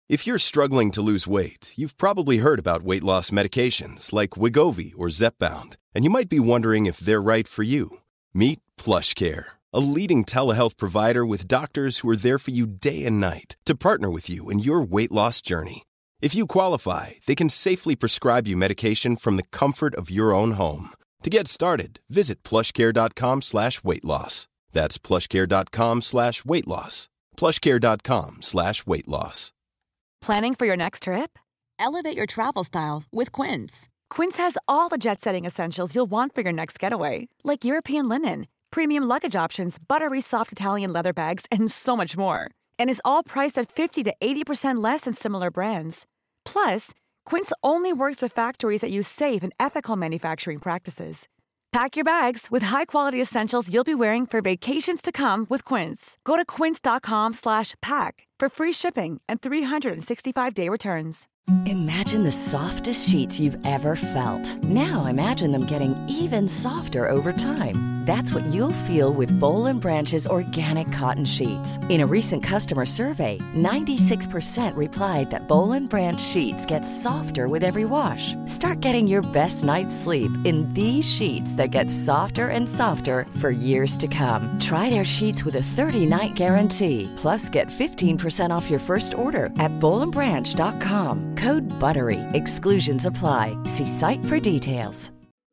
If you're struggling to lose weight, you've probably heard about weight loss medications like Wegovy or Zepbound, and you might be wondering if they're right for you. Meet PlushCare, a leading telehealth provider with doctors who are there for you day and night to partner with you in your weight loss journey. If you qualify, they can safely prescribe you medication from the comfort of your own home. To get started, visit plushcare.com/weightloss. That's plushcare.com/weightloss. plushcare.com/weightloss. Planning for your next trip? Elevate your travel style with Quince. Quince has all the jet-setting essentials you'll want for your next getaway, like European linen, premium luggage options, buttery soft Italian leather bags, and so much more. And is all priced at 50 to 80% less than similar brands. Plus, Quince only works with factories that use safe and ethical manufacturing practices. Pack your bags with high-quality essentials you'll be wearing for vacations to come with Quince. Go to quince.com/pack for free shipping and 365-day returns. Imagine the softest sheets you've ever felt. Now imagine them getting even softer over time. That's what you'll feel with Boll & Branch's organic cotton sheets. In a recent customer survey, 96% replied that Boll & Branch sheets get softer with every wash. Start getting your best night's sleep in these sheets that get softer and softer for years to come. Try their sheets with a 30-night guarantee. Plus, get 15% off your first order at bollandbranch.com. Code BUTTERY. Exclusions apply. See site for details.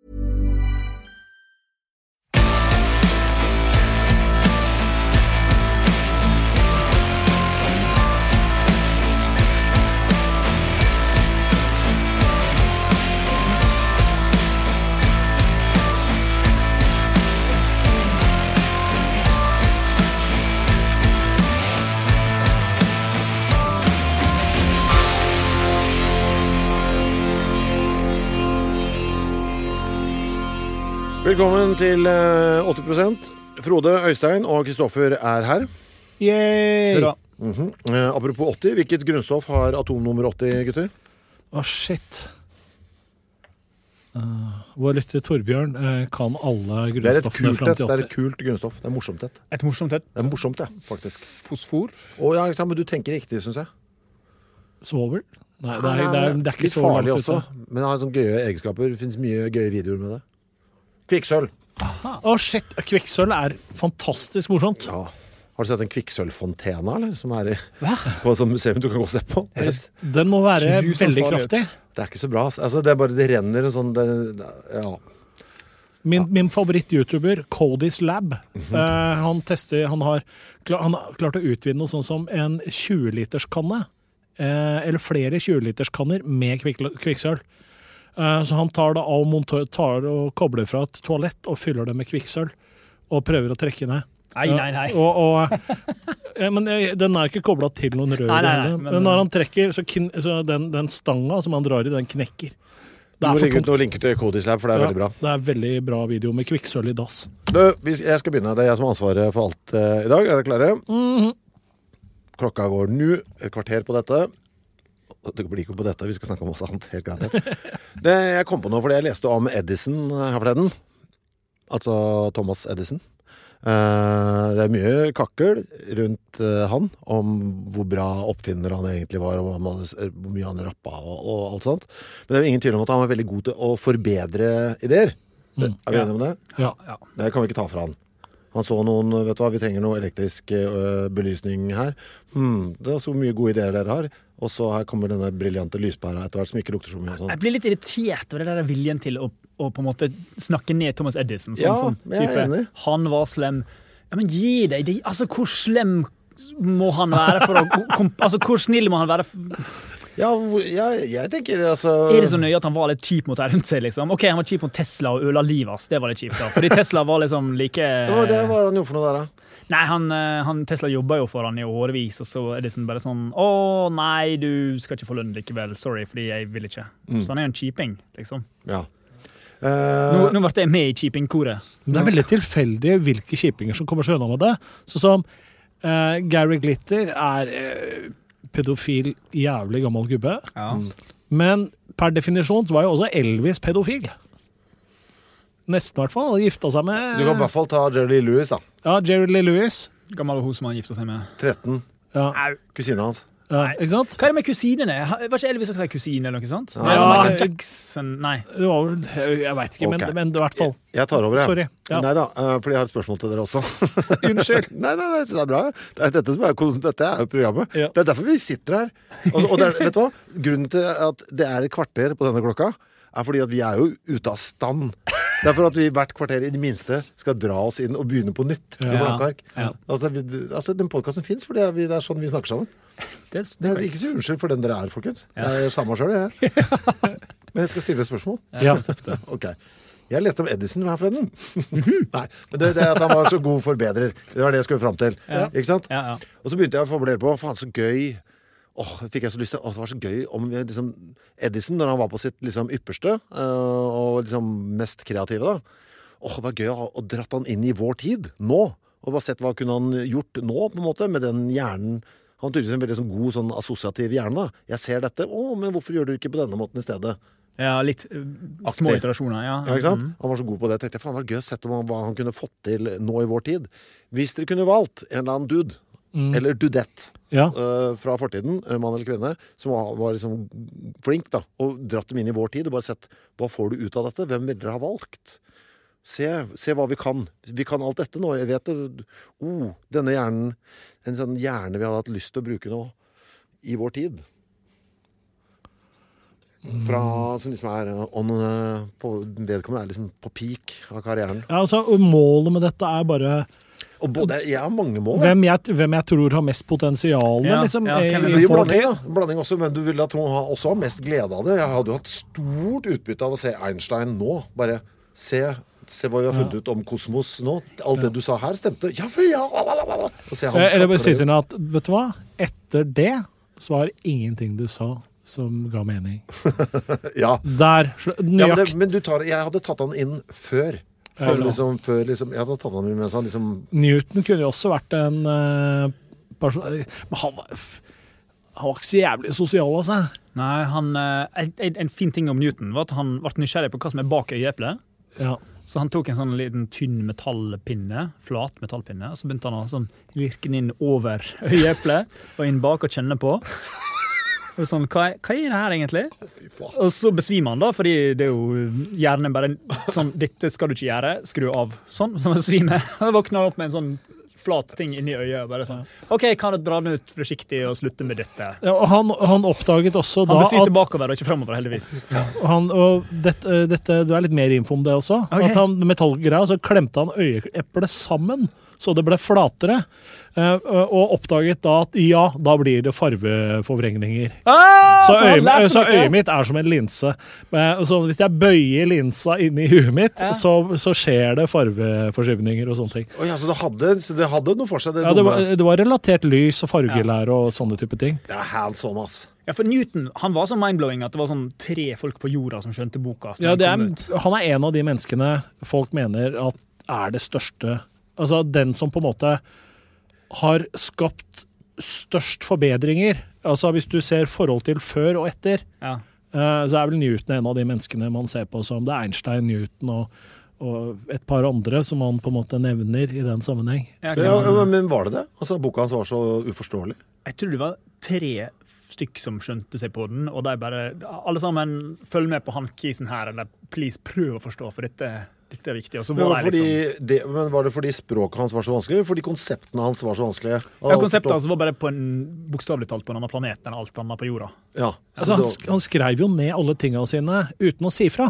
Velkommen til 80%. Frode, Øystein og Kristoffer her. Yay! Apropos 80, hvilket grunnstoff har atomnummer 80, gutter? Shit. Vår lytter Torbjørn kan alle grunnstoffene frem til 80. Det er et kult grunnstoff. Det er morsomt et. Et morsomt et? Det er morsomt, ja, faktisk. Fosfor? Ja, men du tenker riktig, synes jeg. Svovel? Nei, det er ikke så farlig langt også, men det har sånne gøye egenskaper. Det finnes mye gøye videoer med det. Kvikksølv. Shit, kvikksølv er fantastisk morsomt. Ja. Har du sett en kvikksølvfontena, eller? Som er på et museum du kan gå og se på? Den må være veldig kraftig. Det er ikke så bra. Altså, det er bare, det renner en sånn, ja. Min favoritt-youtuber, Cody's Lab, han har klart å utvide noe sånn som en 20-literskanne, eller flere 20-literskanner med kvikksølv. Så han tar og kobler fra et toalett og fyller det med kvikksølv og prøver å trekke ned. Nei. Men den er ikke koblet til noen rør. Men når han trekker, så den stanga som han drar i, den knekker. Det er for tungt. Nå linker til Cody's Lab, for det er veldig bra. Det er veldig bra video med kvikksølv i dass. Jeg skal begynne. Det er jeg som har ansvaret for alt i dag. Er dere klare? Klokka går nå, et kvarter på dette. Det blir ikke på dette, vi skal snakke om oss annet, helt greit. Jeg kom på noe fordi jeg leste om Edison her forleden. Altså Thomas Edison. Det er mye kakkel rundt han om hvor bra oppfinner han egentlig var, og hvor mye han rappa og alt sånt. Men det er jo ingen tvil om at han var veldig god til å forbedre ideer. Er vi enige om det? Ja. Det kan vi ikke ta fra han. Han så noen, vet du hva, vi trenger noe elektrisk belysning her. Det er så mye gode ideer dere har. Og så her kommer denne briljante lyspæra etter hvert som ikke lukter så mye. Sånn. Jeg blir litt irritert over det der viljen til å på en måte snakke ned Thomas Edison. Sånn type, han var slem. Ja, men gi deg det. Altså, hvor slem må han være for å... altså, hvor snill må han være... Ja, jeg tenker altså... Er det så nøye at han var litt kjip mot det rundt seg, liksom? Ok, han var kjip mot Tesla og øla livet, det var litt kjipt da. Fordi Tesla var liksom like... Det var han gjorde for noe der da. Nei, Tesla jobba jo for han i årevis, og så er det sånn bare sånn nei, du skal ikke få lønn likevel, sorry, fordi jeg vil ikke. Så han er jo en kjiping, liksom. Ja. Nå ble jeg med i kjiping-koret. Det er veldig tilfeldig hvilke kjipinger som kommer seg unna med det. Så som Gary Glitter er pedofil, jævlig gammel gubbe. Ja. Men per definisjon så var jo også Elvis pedofil. Nesten i hvert fall, gifta seg med... Du kan i hvert fall ta Jerry Lee Lewis da. Ja, Jerry Lee Lewis. Gammel hos man gifta seg med. 13. Ja. Kusina hans. Ikke sant? Hva det med kusinene? Var ikke Elvis også kusine eller noe sånt? Ja, Jackson, nei. Jeg vet ikke, Ok. men i hvert fall. Jeg tar over, jeg. Sorry. Ja. Neida, fordi jeg har et spørsmål til dere også. Unnskyld. Nei, så det er bra. Dette er jo programmet. Ja. Det er derfor vi sitter her. Og det er, vet du hva? Grunnen til at det er et kvarter på denne klokka, er fordi at vi er jo ute av stand. Det er for at vi hvert kvarter i det minste skal dra oss inn og begynne på nytt med blanke ark. Ja. Altså, den podcasten finnes, for det er sånn vi snakker sammen. Det er ikke så unnskyld for den dere er, folkens. Jeg er samme selv, jeg. Men jeg skal stille et spørsmål. Ja. Ok. Jeg leste om Edison her forleden. Nei, men det er at han var så god forbedrer. Det var det jeg skulle fram til. Ja. Ikke sant? Ja. Og så begynte jeg å formulere på, faen så gøy. Fikk jeg så lyst til, det var så gøy om liksom, Edison, når han var på sitt liksom, ypperste, og liksom, mest kreative da. Det var gøy å dratt han inn i vår tid, nå. Og bare sett hva kunne han gjort nå, på en måte, med den hjernen. Han har tydeligvis en veldig sånn, god, sånn assosiativ hjerne. Jeg ser dette, men hvorfor gjør du ikke på denne måten i stedet? Ja, litt små iterasjoner, ja. Ja, ikke sant? Han var så god på det. Jeg tenkte, faen, det var gøy å sette hva han kunne fått til nå i vår tid. Hvis dere kunne valgt en eller annen dude, eller dudette, fra fortiden, mann eller kvinne, som var liksom flink da, og dratt dem inn i vår tid, og bare sett, hva får du ut av dette? Hvem vil dere ha valgt? Se hva vi kan. Vi kan alt dette nå. Jeg vet det. Denne hjernen, en sånn hjerne vi hadde hatt lyst til å bruke nå, i vår tid. Som liksom er vedkommende er liksom på peak av karrieren. Ja, altså, målet med dette er bare jeg har mange mål. Hvem jeg tror har mest potensial liksom, det blir jo blanding også, men du vil at hun også har mest glede av det. Jeg hadde jo hatt stort utbytte av å se Einstein nå. Bare se hva vi har funnet ut om kosmos nå. Alt det du sa her stemte. Eller bare si til henne at, vet du hva? Etter det så var det ingenting du sa som ga mening. Ja. Der, men jeg hadde tatt han inn før. Jeg hadde tatt han inn mens han liksom... Newton kunne jo også vært en person... Men han var ikke så jævlig sosial, altså. Nei, en fin ting om Newton var at han ble nysgjerrig på hva som er bak øyeeplet. Ja. Så han tok en sånn liten tynn metallpinne, flat metallpinne, og så begynte han å sånn, virke den inn over øyeeplet, og inn bak og kjenne på. Og sånn, hva er det her egentlig? Og så besvimer han da, fordi det er jo hjernen bare sånn, dette skal du ikke gjøre, skru av, sånn, som besvimer. Han våkner opp med en sånn flat ting inni øyet, bare sånn, ok, kan du dra den ut forsiktig og slutte med dette? Ja, og han oppdaget også da at... Han besvimte bakover og ikke fremover, heldigvis. Ja. Og dette, du er litt mer info om det også, okay. At han metallgreia, så klemte han øyeeplet sammen, så det ble flatere, og oppdaget da at da blir det farveforvrengninger. Så øyet mitt er som en linse. Så hvis jeg bøyer linsa inn i huet mitt, så skjer det farveforskyvninger og sånne ting. Så det hadde noe for seg? Det var relatert lys og fargelære og sånne type ting. Det er hands-on, ass. Ja, for Newton, han var så mindblowing at det var sånn 3 folk på jorda som skjønte boka. Ja, han er en av de menneskene folk mener at er det største. Altså den som på en måte har skapt størst forbedringer. Altså hvis du ser forhold til før og etter, så er vel Newton en av de menneskene man ser på som det er Einstein, Newton og et par andre som man på en måte nevner i den sammenheng. Men var det det? Altså boka hans var så uforståelig? Jeg tror det var 3 stykk som skjønte seg på den, og de bare, alle sammen, følg med på han kisen her, eller please, prøv å forstå, for dette er viktig. Og så var men var det fordi språket hans var så vanskelig, eller fordi konseptene hans var så vanskelige? Ja, konseptet hans var bare bokstavlig talt på en annen planet enn alt annet på jorda. Ja. Altså, han skrev jo ned alle tingene sine uten å si fra.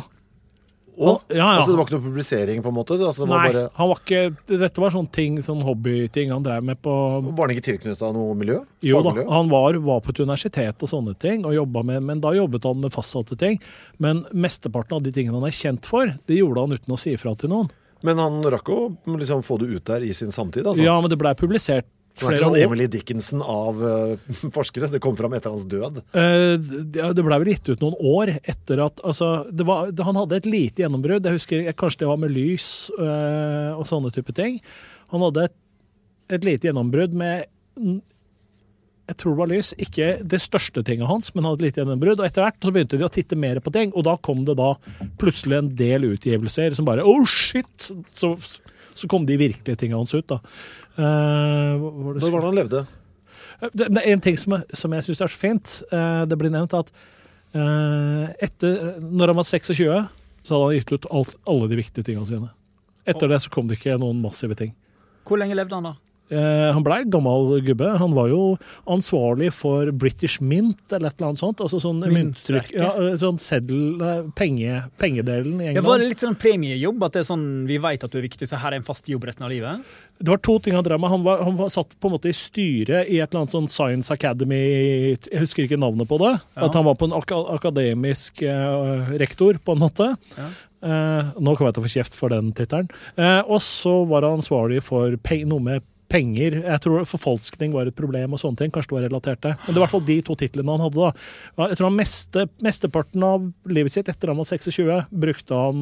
Altså det var ikke noe publisering på en måte? Altså, dette var sånne ting, sånn hobbyting han drev med på... Var han ikke tilknyttet av noe miljø? Jo da, han var på et universitet og sånne ting, og jobbet med, men da jobbet han med fastsatte ting. Men mesteparten av de tingene han er kjent for, det gjorde han uten å si fra til noen. Men han rakk å liksom få det ut der i sin samtid, altså? Ja, men det ble publisert flere år. Emily Dickinson av forskere, det kom fram etter hans død. Det ble vel gitt ut noen år etter at, altså, han hadde et lite gjennombrudd, jeg husker, kanskje det var med lys og sånne type ting. Han hadde et lite gjennombrudd med, jeg tror det var lys, ikke det største tinget hans, men han hadde et lite gjennombrudd, og etter hvert så begynte de å titte mer på ting, og da kom det da plutselig en del utgivelser som bare, shit, så kom de virkelige tingene hans ut da. Når var det han levde? Det er en ting som jeg synes er så fint. Det blir nevnt at når han var 26, så hadde han gitt ut alle de viktige tingene sine. Etter det så kom det ikke noen massive ting. Hvor lenge levde han da? Han ble gammel gubbe. Han var jo ansvarlig for British Mint eller et eller annet sånt. Altså sånn mynttrykk. Ja, sånn pengedelen i England. Var det litt sånn premiejobb? At det er sånn, vi vet at du er viktig, så her er en fast jobb resten av livet? Det var 2 ting han drev med. Han var satt på en måte i styret i et eller annet sånn Science Academy. Jeg husker ikke navnet på det. Ja. At han var på en akademisk rektor, på en måte. Ja. Nå kommer jeg til å få kjeft for den tittelen. Og så var han ansvarlig for noe med penger. Jeg tror forfalskning var et problem og sånne ting. Kanskje det var relatert til. Men det var i hvert fall de 2 titlene han hadde da. Jeg tror han mesteparten av livet sitt etter han var 26 brukte han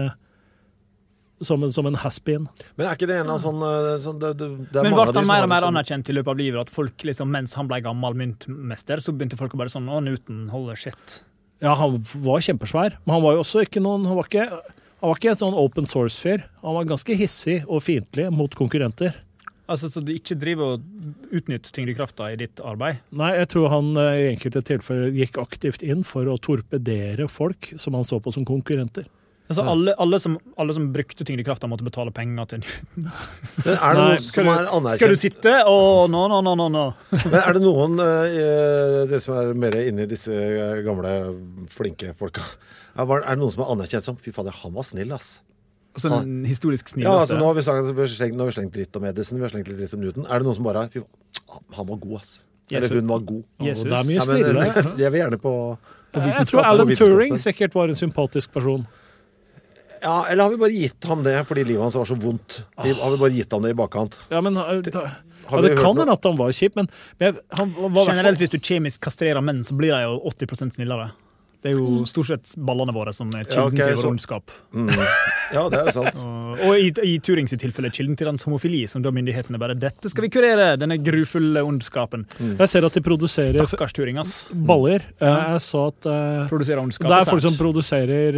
som en has-been. Men er ikke det en av sånn Men ble han mer og mer anerkjent i løpet av livet? At folk liksom, mens han ble gammel myntmester, så begynte folk å bare sånn, Newton holder shit. Ja, han var kjempesvær. Men han var jo også ikke noen... Han var ikke en sånn open source-fyr. Han var ganske hissig og fiendtlig mot konkurrenter. Altså, så du ikke driver og utnytter tyngdekrafta i ditt arbeid? Nei, jeg tror han i enkelte tilfeller gikk aktivt inn for å torpedere folk som han så på som konkurrenter. Altså, alle som brukte tyngdekrafta måtte betale penger til Newton. Men er det noen som er anerkjent? Skal du sitte? No. Men er det noen, dere som er mer inne i disse gamle, flinke folka, er det noen som er anerkjent som, fy fader, han var snill, ass. Altså en historisk snill. Ja, altså, nå har vi slengt dritt om Edison, vi har slengt litt dritt om Newton. Er det noen som bare han var god, ass. Eller hun var god. Jesus. Det er mye snillere. Jeg vil gjerne på jeg tror Alan Turing sikkert var en sympatisk person. Ja, eller har vi bare gitt ham det fordi livet hans var så vondt? Har vi bare gitt ham det i bakkant? Ja, men det kan hende at han var kjip, men han var generelt, hvis du kjemisk kastrerer menn, så blir de jo 80% snillere. Det er jo stort sett ballene våre som er kilden til vår ondskap. Ja, det er jo sant. Og i Turings tilfelle kilden til hans homofili, som da myndighetene bare, dette skal vi kurere, denne grufulle ondskapen. Jeg ser at de produserer Stakkars Turing, ass. Baller. Jeg sa at produserer ondskap. Det er folk som produserer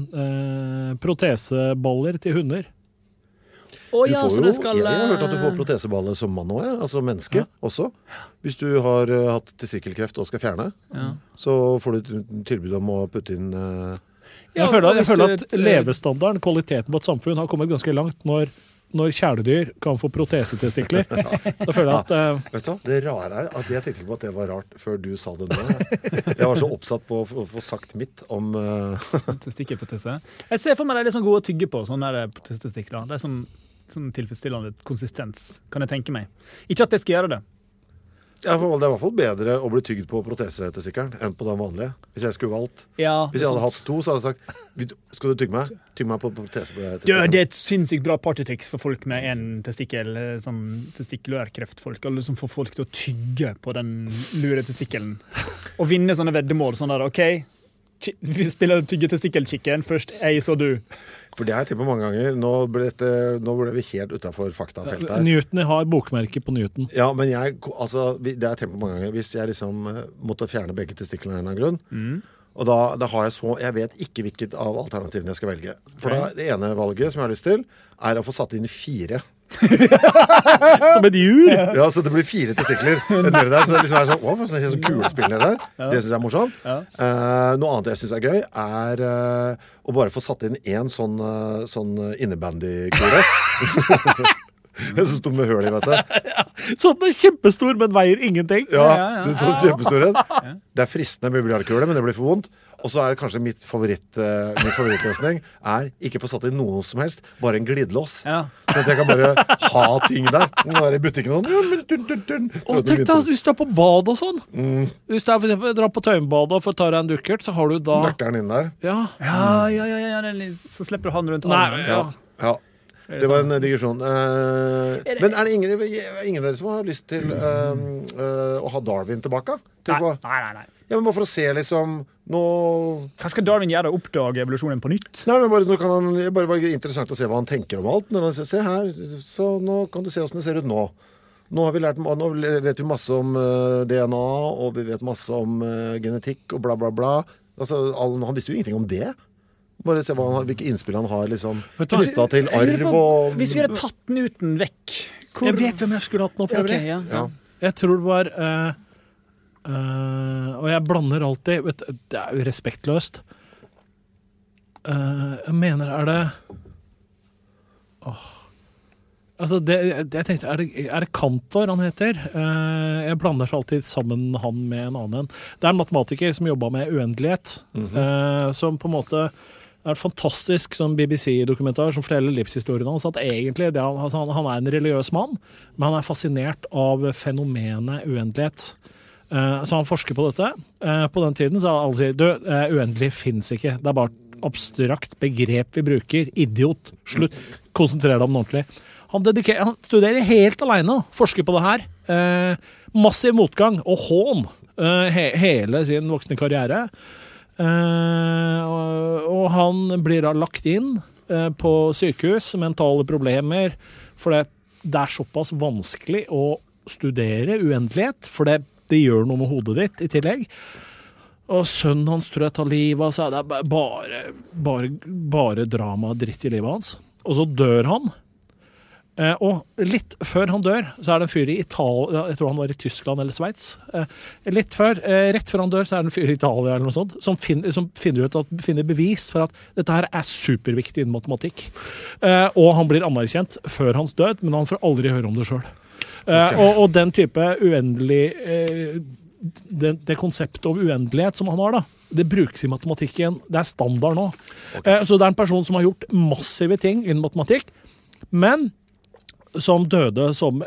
proteseballer til hunder. Jeg har hørt at du får proteseballer som mann også, altså menneske også. Hvis du har hatt testikkelkreft og skal fjerne, så får du tilbud om å putte inn... Jeg føler at levestandarden, kvaliteten på et samfunn har kommet ganske langt når kjæledyr kan få protesetestikler. Da føler jeg at... Vet du hva? Det rare er at jeg tenkte på at det var rart før du sa det nå. Jeg var så oppsatt på å få sagt mitt om... Testikkelprotese. Jeg ser for meg det er litt sånn gode å tygge på, sånne testikler. Det er sånn tilfredsstillende konsistens, kan jeg tenke meg. Ikke at jeg skal gjøre det. Ja, det er i hvert fall bedre å bli tygd på protesetestikkelen enn på den vanlige. Hvis jeg skulle valgt. Ja, hvis jeg hadde hatt 2, så hadde jeg sagt, skal du tygge meg? Tygge meg på protesetestikkelen. Det er et sinnssykt bra partytriks for folk med en testikkel, sånn testikkulærkreftfolk, eller som får folk til å tygge på den lure testikkelen. Og vinne sånne veddemål, sånn der, ok, vi spiller tyggetestikkelchicken, først jeg, så du. For det har jeg tenkt på mange ganger. Nå ble vi helt utenfor faktafeltet her. Newton har bokmerke på Newton. Ja, men det har jeg tenkt på mange ganger. Hvis jeg liksom måtte fjerne begge testiklene av en eller annen grunn, og da har jeg vet ikke hvilket av alternativene jeg skal velge. For det ene valget som jeg har lyst til, er å få satt inn 4. Som et jur? Ja, så det blir 4 testikler. Så det liksom er sånn, for sånn kulespillene der. Det synes jeg er morsomt. Noe annet jeg synes er gøy, er å bare få satt inn en sånn innebandy-kule. Så stor med høl i, vet du. Sånn er kjempestor, men veier ingenting. Ja, det er sånn kjempestor. Det er fristende med biljardkule, men det blir for vondt. Og så er det kanskje min favorittløsning er ikke få satt inn noe som helst, bare en glidelås. Så at jeg kan bare ha ting der. Nå er det i butikken sånn. Tenk deg, hvis du er på bad og sånn. Hvis du er for eksempel drar på Tøyenbadet for å ta deg en dukkert, så har du da... Nøkkeren inn der. Ja. Så slipper du han rundt armen. Ja. Det var en digresjon. Men er det ingen av dere som har lyst til å ha Darwin tilbake? Nei. Ja, men bare for å se liksom Hva skal Darwin gjøre? Oppdage evolusjonen på nytt? Nei, men bare var interessant å se hva han tenker om alt. Når han sier, se her, så nå kan du se hvordan det ser ut nå. Nå vet vi masse om DNA, og vi vet masse om genetikk og bla bla bla. Altså, han visste jo ingenting om det. Bare se hvilke innspill han har liksom knyttet til arv og... Hvis vi hadde tatt Newton vekk Jeg vet hvem jeg skulle hatt nå for øvrig. Okay, Jeg tror det var og jeg blander alltid, det jo respektløst. Jeg mener, det altså jeg tenkte, det Kantor han heter? Jeg blander alltid sammen han med en annen. Det en matematiker som jobbet med uendelighet, som på en måte en fantastisk sånn BBC-dokumentar som forteller livshistorien hans, at egentlig han en religiøs mann, men han fascinert av fenomenet uendelighet. Så han forsker på dette. På den tiden så alle sier, uendelig finnes ikke. Det bare abstrakt begrep vi bruker. Idiot. Slutt. Konsentrer deg om det ordentlig. Han studerer helt alene, forsker på det her. Massiv motgang og hån hele sin voksne karriere. Og han blir da lagt inn på sykehus, mentale problemer, for det såpass vanskelig å studere uendelighet, for det gjør noe med hodet ditt i tillegg. Og sønnen hans tror jeg tar livet av seg. Det bare drama og dritt i livet hans. Og så dør han. Og litt før han dør, så det en fyr i Italia, jeg tror han var i Tyskland eller Sveits. Rett før han dør, så det en fyr i Italia eller noe sånt, som finner bevis for at dette her superviktig innen matematikk. Og han blir anerkjent før hans død, men han får aldri høre om det selv. Og den type uendelig det konseptet om uendelighet som han har da, det brukes i matematikken, det standard nå. Så det en person som har gjort massive ting innen matematikk, men som døde som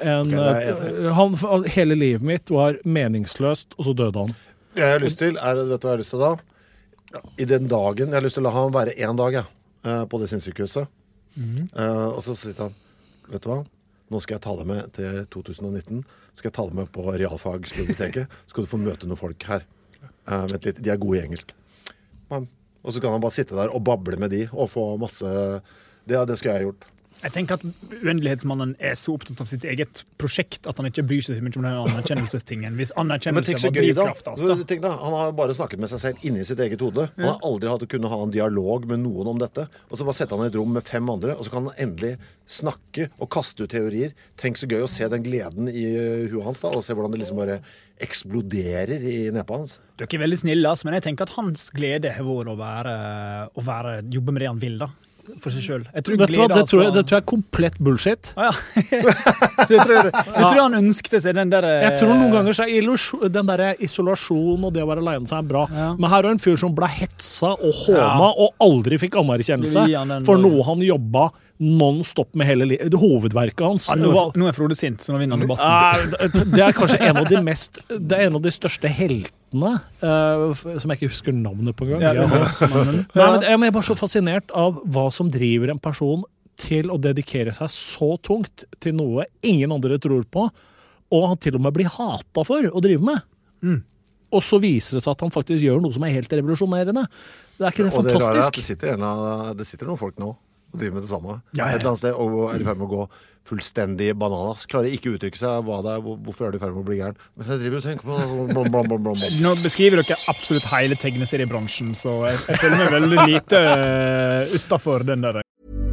hele livet mitt var meningsløst, og så døde han. Det jeg har lyst til, vet du hva jeg har lyst til da? I den dagen, jeg har lyst til å la han være en dag på det sinnssykehuset. Og så sier han, vet du hva? Nå skal jeg ta deg med til 2019. Skal jeg ta deg med på realfagsbiblioteket. Skal du få møte noen folk her. Vent litt, de gode i engelsk. Og så kan han bare sitte der og bable med de, og få masse... Det skal jeg ha gjort. Jeg tenker at uendelighetsmannen så opptatt av sitt eget prosjekt at han ikke bryr seg så mye om den anerkjennelsestingen. Hvis anerkjennelse var drivkraft. Tenk da, han har bare snakket med seg selv inni sitt eget hode. Han har aldri hatt å kunne ha en dialog med noen om dette. Og så bare setter han i et rom med 5 andre, og så kan han endelig snakke og kaste ut teorier. Tenk så gøy å se den gleden i huet hans da, og se hvordan det liksom bare eksploderer i nepa hans. Du ikke veldig snill, men jeg tenker at hans glede har vært å jobbe med det han vil da. For seg selv. Jeg tror jeg komplett bullshit. Ja. Jeg tror han ønskte seg den der... Jeg tror noen ganger så den der isolasjon og det å være alene seg bra. Ja. Men her en fyr som ble hetsa og håna og aldri fikk anerkjennelse for noe han jobbet non-stop med hele livet. Hovedverket hans. Nå Frode sint, så nå vinner han debatten. Det kanskje en av de største heltene, som jeg ikke husker navnet på gang. Men jeg er bare så fascinert av hva som driver en person til å dedikere seg så tungt til noe ingen andre tror på, og han til og med blir hatet for å drive med. Og så viser det seg at han faktisk gjør noe som helt revolusjonerende. Det ikke det fantastisk? Og det rare det sitter noen folk nå og driver med det samme. Et eller annet sted, og i ferd med å gå fullstendig bananas. Klarer ikke å uttrykke seg hvorfor du i ferd med å bli gæren. Men jeg driver og tenker på Nå beskriver dere absolutt hele tegneseriebransjen, så jeg føler meg veldig lite utenfor den der.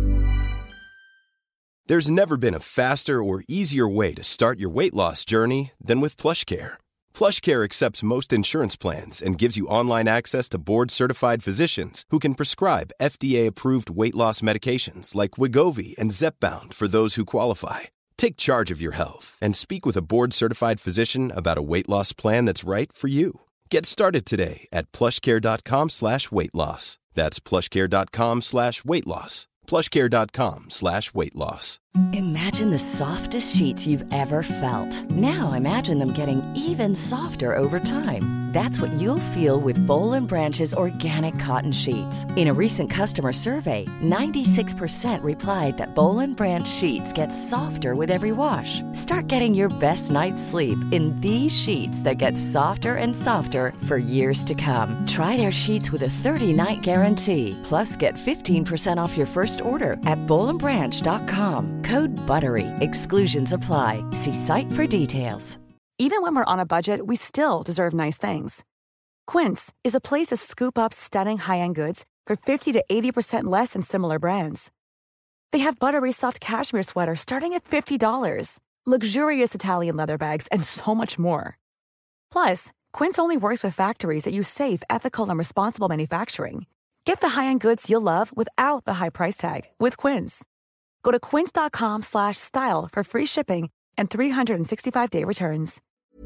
There's never been a faster or easier way to start your weight loss journey than with PlushCare. PlushCare accepts most insurance plans and gives you online access to board-certified physicians who can prescribe FDA-approved weight loss medications like Wegovy and Zepbound for those who qualify. Take charge of your health and speak with a board-certified physician about a weight loss plan that's right for you. Get started today at plushcare.com/weightloss. That's plushcare.com/weightloss. plushcare.com/weightloss. Imagine the softest sheets you've ever felt. Now imagine them getting even softer over time. That's what you'll feel with Boll & Branch's organic cotton sheets. In a recent customer survey, 96% replied that Boll & Branch sheets get softer with every wash. Start getting your best night's sleep in these sheets that get softer and softer for years to come. Try their sheets with a 30-night guarantee. Plus, get 15% off your first order at BollandBranch.com. Code BUTTERY. Exclusions apply. See site for details. Even when we're on a budget, we still deserve nice things. Quince is a place to scoop up stunning high-end goods for 50 to 80% less than similar brands. They have buttery soft cashmere sweaters starting at $50, luxurious Italian leather bags, and so much more. Plus, Quince only works with factories that use safe, ethical, and responsible manufacturing. Get the high-end goods you'll love without the high price tag with Quince. Go to quince.com/style for free shipping and 365-day returns.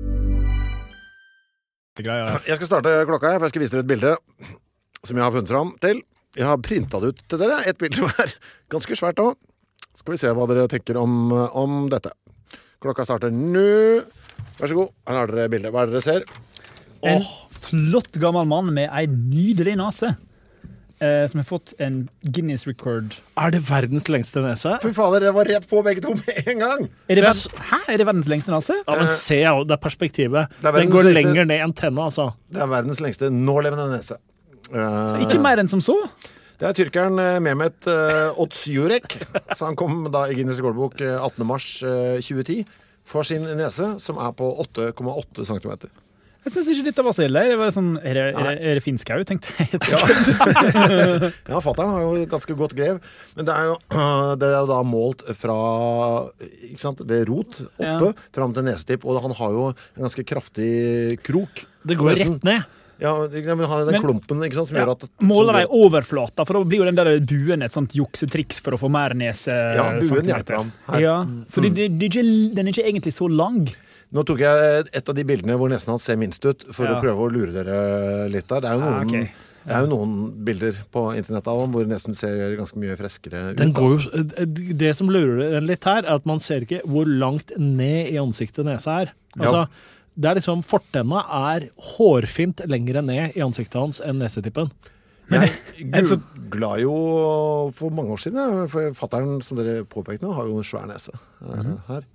Jeg skal starte klokka her, for jeg skal vise dere et bilde som jeg har funnet fram til. Jeg har printet det ut til dere, et bilde hver. Ganske svært også. Skal vi se hva dere tenker om dette. Klokka starter nå. Vær så god, her har dere bildet. Hva er det dere ser? En flott gammel mann med en nydelig nase. Som har fått en Guinness record. Er det verdens lengste nese? Fy fader, det var rett på begge to med en gang. Er det verdens lengste nase? Ja, men se, det er perspektivet. Den går lenger ned enn tenna, altså. Det er verdens lengste nålevende nese. Ikke mer enn som så. Det er tyrkeren Mehmet Otsjurek. Så han kom da i Guinness rekordbok 18. mars 2010 for sin nese, som er på 8,8 centimeter. Jeg synes ikke dette var så ille. Det var sånn, er det finsk også, tenkte jeg. Ja, fatteren har jo ganske godt grev. Men det er jo da målt fra, ikke sant, ved rot oppe, frem til nesetipp. Og han har jo en ganske kraftig krok. Det går rett ned. Ja, men har den klumpen, ikke sant, som gjør at... Måler de overflata, for da blir jo den der buen et sånt juksetriks for å få mer nese. Ja, buen hjelper ham her. Ja, fordi den er ikke egentlig så lang. Nå tok jeg et av de bildene hvor nesen hans ser minst ut, for å prøve å lure dere litt der. Det er jo noen bilder på internettet av ham hvor nesen ser ganske mye freskere ut. Det som lurer den litt her, er at man ser ikke hvor langt ned i ansiktet nesa er. Altså, det er liksom, fortenna er hårfint lengre ned i ansiktet hans enn nesetippen. Jeg googla jo for mange år siden, for fatteren, som dere påpekte nå, har jo en svær nese her.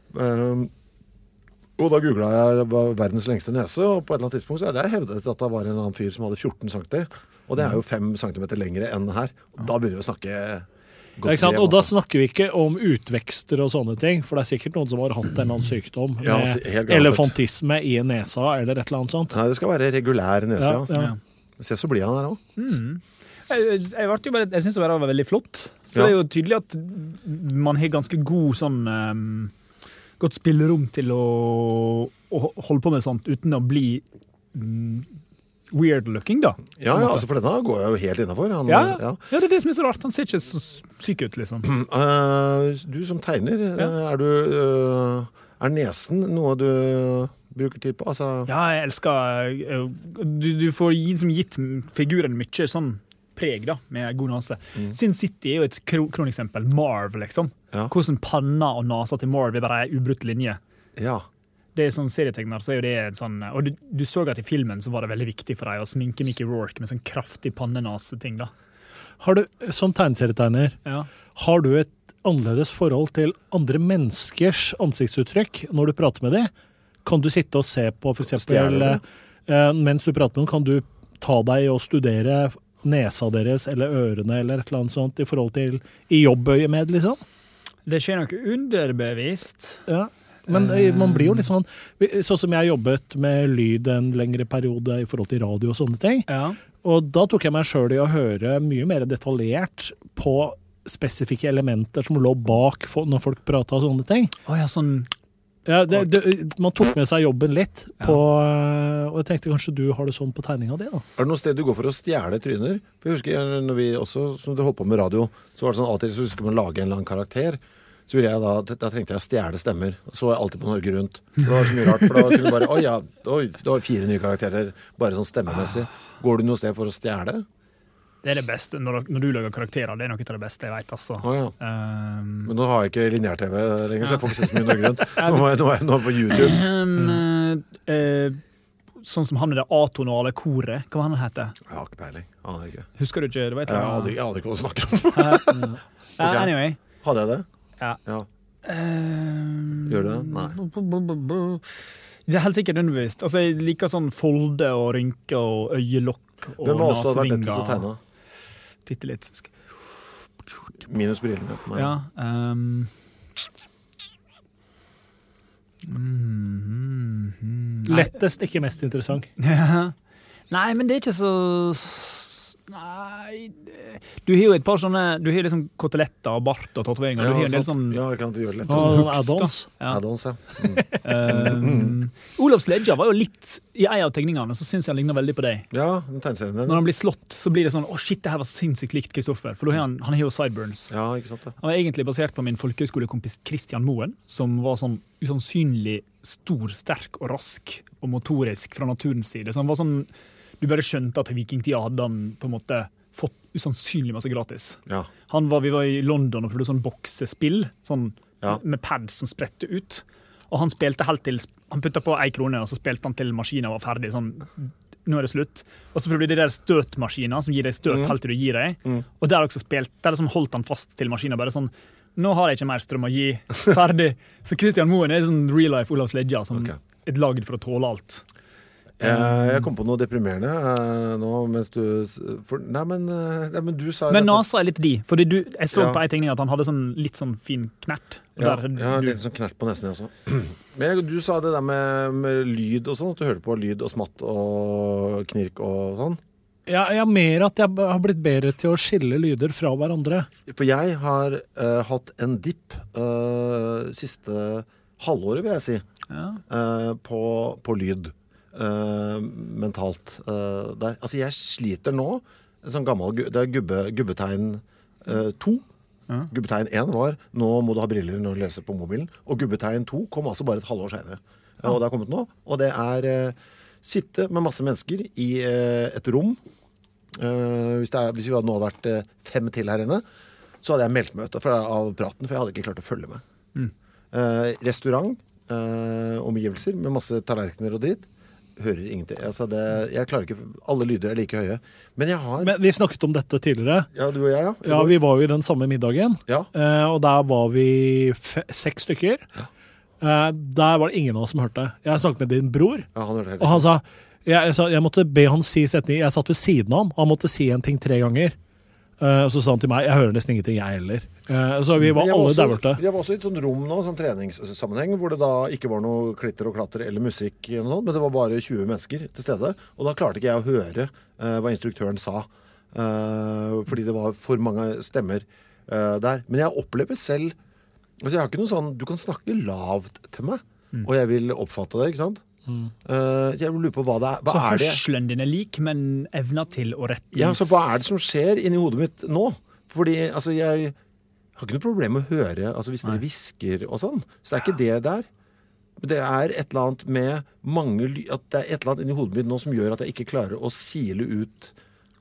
Og da googlet jeg verdens lengste nese, og på et eller annet tidspunkt så er det hevdet at det var en annen fyr som hadde 14 cm, og det er jo 5 cm lengre enn her. Da begynner vi å snakke godt grev. Og da snakker vi ikke om utvekster og sånne ting, for det er sikkert noen som har hatt en eller annen sykdom med elefantisme i nesa, eller et eller annet sånt. Nei, det skal være regulær nese, ja. Se, så blir han her også. Jeg synes det var veldig flott. Så det er jo tydelig at man har ganske god sånn... godt spillerom til å holde på med sånt uten å bli weird looking, da. Ja, altså for denne går jeg jo helt innenfor. Ja, det er det som er så rart. Han ser ikke så syk ut, liksom. Du som tegner, er nesen noe du bruker tid på? Altså... Ja, jeg elsker... Du får gitt figuren mye sånn preg da, med god nase. Sin City er jo et kroneksempel. Marv, liksom. Hvordan panna og nasa til Marv er bare en ubrutt linje. Ja. Det er sånn serietegner, så er jo det en sånn... Og du så at i filmen så var det veldig viktig for deg å sminke Mickey Rourke med sånn kraftig pannenase-ting, da. Har du, som tegneserietegner, har du et annerledes forhold til andre menneskers ansiktsuttrykk når du prater med dem? Kan du sitte og se på, for eksempel, mens du prater med dem, kan du ta deg og studere nesa deres, eller ørene, eller et eller annet sånt, i forhold til i jobbøye med, liksom? Det skjer nok underbevisst. Ja, men man blir jo litt sånn som jeg jobbet med lyd en lengre periode i forhold til radio og sånne ting. Ja. Og da tok jeg meg selv i å høre mye mer detaljert på spesifikke elementer som lå bak når folk pratet og sånne ting. Sånn... Ja, man tok med seg jobben litt på, og jeg tenkte kanskje du har det sånn på tegninga di da. Er det noen sted du går for å stjele tryner? For jeg husker når vi også, som dere holdt på med radio, så var det sånn alltid så husker man lage en eller annen karakter. Så ville jeg da trengte jeg å stjele stemmer. Så jeg alltid på Norge Rundt. Så det var så mye rart, for da kunne bare, det var 4 nye karakterer, bare sånn stemmemessig. Går du noe sted for å stjele? Det er det beste, når du lager karakterer, det er noe av det beste jeg vet, altså. Men nå har jeg ikke lineær-TV lenger, så jeg får ikke se så mye Norge Rundt. Nå er jeg på YouTube. Sånn som han med det atonale koret, hva han heter? Jeg har ikke peiling, aner ikke. Husker du ikke? Det var jeg aner ikke hva du snakker om. Anyway. Hadde jeg det? Ja. Gjør du det? Nei. Det er helt sikkert underbevisst. Altså, jeg liker sånn folde og rynke og øyelokk og hvem også hadde vært lettest å tegne? Titte litt. Minus brillene. Ja. Lettest, ikke mest interessant. Nei, men det er ikke så... Nei, du har jo et par sånne. Du har liksom koteletter og bart og tatoveringer. Du har en del sånn. Ja, jeg kan ikke gjøre det lett. Add-ons. Add-ons, ja. Olavs Ledja var jo litt i en av tegningene, så syns jeg han ligner veldig på deg. Ja, den tegneserien. Når han blir slått, så blir det sånn shit, det her var sinnssykt likt Kristoffer. For han har jo sideburns. Ja, ikke sant det. Han var egentlig basert på min folkeskolekompis Christian Moen, som var sånn usannsynlig stor, sterk og rask og motorisk fra naturens side. Så han var sånn. Du bare skjønte at i vikingtida hadde han på en måte fått usannsynlig masse gratis. Ja. Vi var i London og prøvde sånn boksespill, sånn med pads som spredte ut. Og han spilte helt til, han puttet på 1 krone, og så spilte han til maskinen var ferdig. Sånn, nå er det slutt. Og så prøvde de der støtmaskiner som gir deg støt helt til du gir deg. Og der også der liksom holdt han fast til maskinen, bare sånn, nå har jeg ikke mer strøm å gi, ferdig. Så Christian Moen er sånn real life Olavs Ledja, som et lagd for å tåle alt. Jeg kom på noe deprimerende nå mens du Nei, men du sa Men nasa er litt fordi jeg så på en tegning at han hadde sånn litt sånn fin knert. Litt sånn knert på nesten også. Men du sa det der med lyd og sånn, at du hørte på lyd og smatt og knirk og sånn. Ja, mer at jeg har blitt bedre til å skille lyder fra hverandre. For jeg har hatt en dipp siste halvåret, vil jeg si, på lyd. Mentalt der. Altså jeg sliter nå en sånn gammel, det er gubbetegn 2 gubbetegn 1 var nå må du ha briller når du leser på mobilen, og gubbetegn 2 kom altså bare et halvår senere og det har kommet nå, og det er sitte med masse mennesker i et rom hvis vi nå hadde vært 5 til her inne så hadde jeg meldt meg ut av praten, for jeg hadde ikke klart å følge med restaurant omgivelser med masse tallerkener og dritt hører ingenting. Altså jeg klarer ikke alle lyder er like høye. Men vi snakket om dette tidligere. Ja, du og jeg, ja. Ja, vi var jo i den samme middagen. Ja. Og der var vi 6 stykker. Ja. Der var det ingen av oss som hørte. Jeg snakket med din bror. Ja, han hørte helt. Og han sa, jeg måtte be han si setning. Jeg satt ved siden av han. Han måtte si en ting 3 ganger. Og så sa han til meg, jeg hører nesten ingenting, jeg heller. Så vi var alle der borte. Jeg var også i et sånt rom nå, sånn treningssammenheng, hvor det da ikke var noe klitter og klatter eller musikk, eller noe, men det var bare 20 mennesker til stede. Og da klarte ikke jeg å høre hva instruktøren sa, fordi det var for mange stemmer der. Men jeg opplever selv, altså jeg har ikke noe sånn, du kan snakke lavt til meg, og jeg vil oppfatte det, ikke sant? Jeg lurer på hva det er. Så hørselen din er lik, men evner til å rette. Ja, så hva er det som skjer inni hodet mitt nå? Fordi, altså, jeg har ikke noe problem med å høre, altså hvis dere visker og sånn, så det er ikke det der. Det er et eller annet med at det er et eller annet inni hodet mitt nå som gjør at jeg ikke klarer å sile ut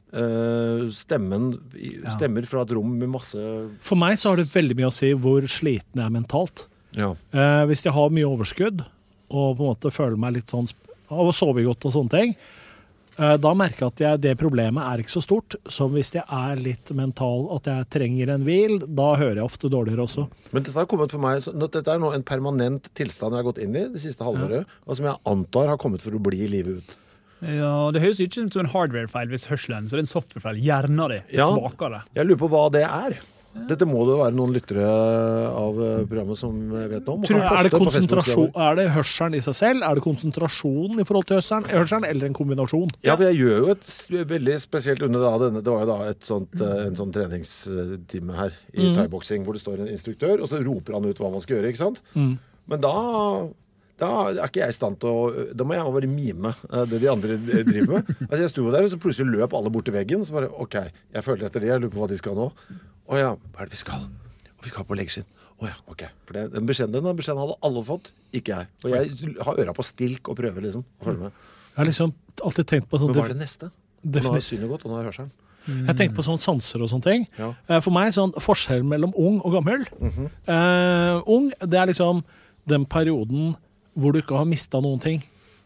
stemmer fra et rom med masse. For meg så har det veldig mye å si hvor sliten jeg er mentalt. Ja. Hvis jeg har mye overskudd, og på en måte føler meg litt sånn av å sove godt og sånne ting, da merker jeg at det problemet er ikke så stort, som hvis jeg er litt mental, at jeg trenger en hvil, da hører jeg ofte dårligere også. Men dette har kommet for meg, dette er nå en permanent tilstand jeg har gått inn i det siste halvåret, og som jeg antar har kommet for å bli livet ut. Ja, det høres ikke ut som en hardware-feil hvis hørselen, så det er en software-feil. Hjernen din svakere. Jeg lurer på hva det er. Dette må det være noen lyttere av programmet som vet noe om. Er det hørselen i seg selv? Er det konsentrasjon i forhold til hørselen eller en kombinasjon? Ja, for jeg gjør jo et veldig spesielt under denne. Det var jo da en sånn treningstime her i thai-boksing, hvor det står en instruktør, og så roper han ut hva man skal gjøre, ikke sant? Men da er ikke jeg i stand til å. Da må jeg bare mime det de andre driver med. Altså jeg sto der, og så plutselig løp alle bort til veggen, og så bare, ok, jeg føler etter det, jeg lurer på hva de skal nå. Åja, hva er det vi skal? Og vi skal på leggskinn. Åja, ok. For den beskjeden hadde alle fått, ikke jeg. Og jeg har øra på stilk og prøver liksom å følge med. Jeg har liksom alltid tenkt på sånn. Men hva er det neste? Nå har synet gått, og nå har jeg hørselen. Jeg tenker på sånne sanser og sånne ting. Ja. For meg sånn forskjell mellom ung og gammel. Ung, det er liksom den perioden hvor du ikke har mistet noen ting.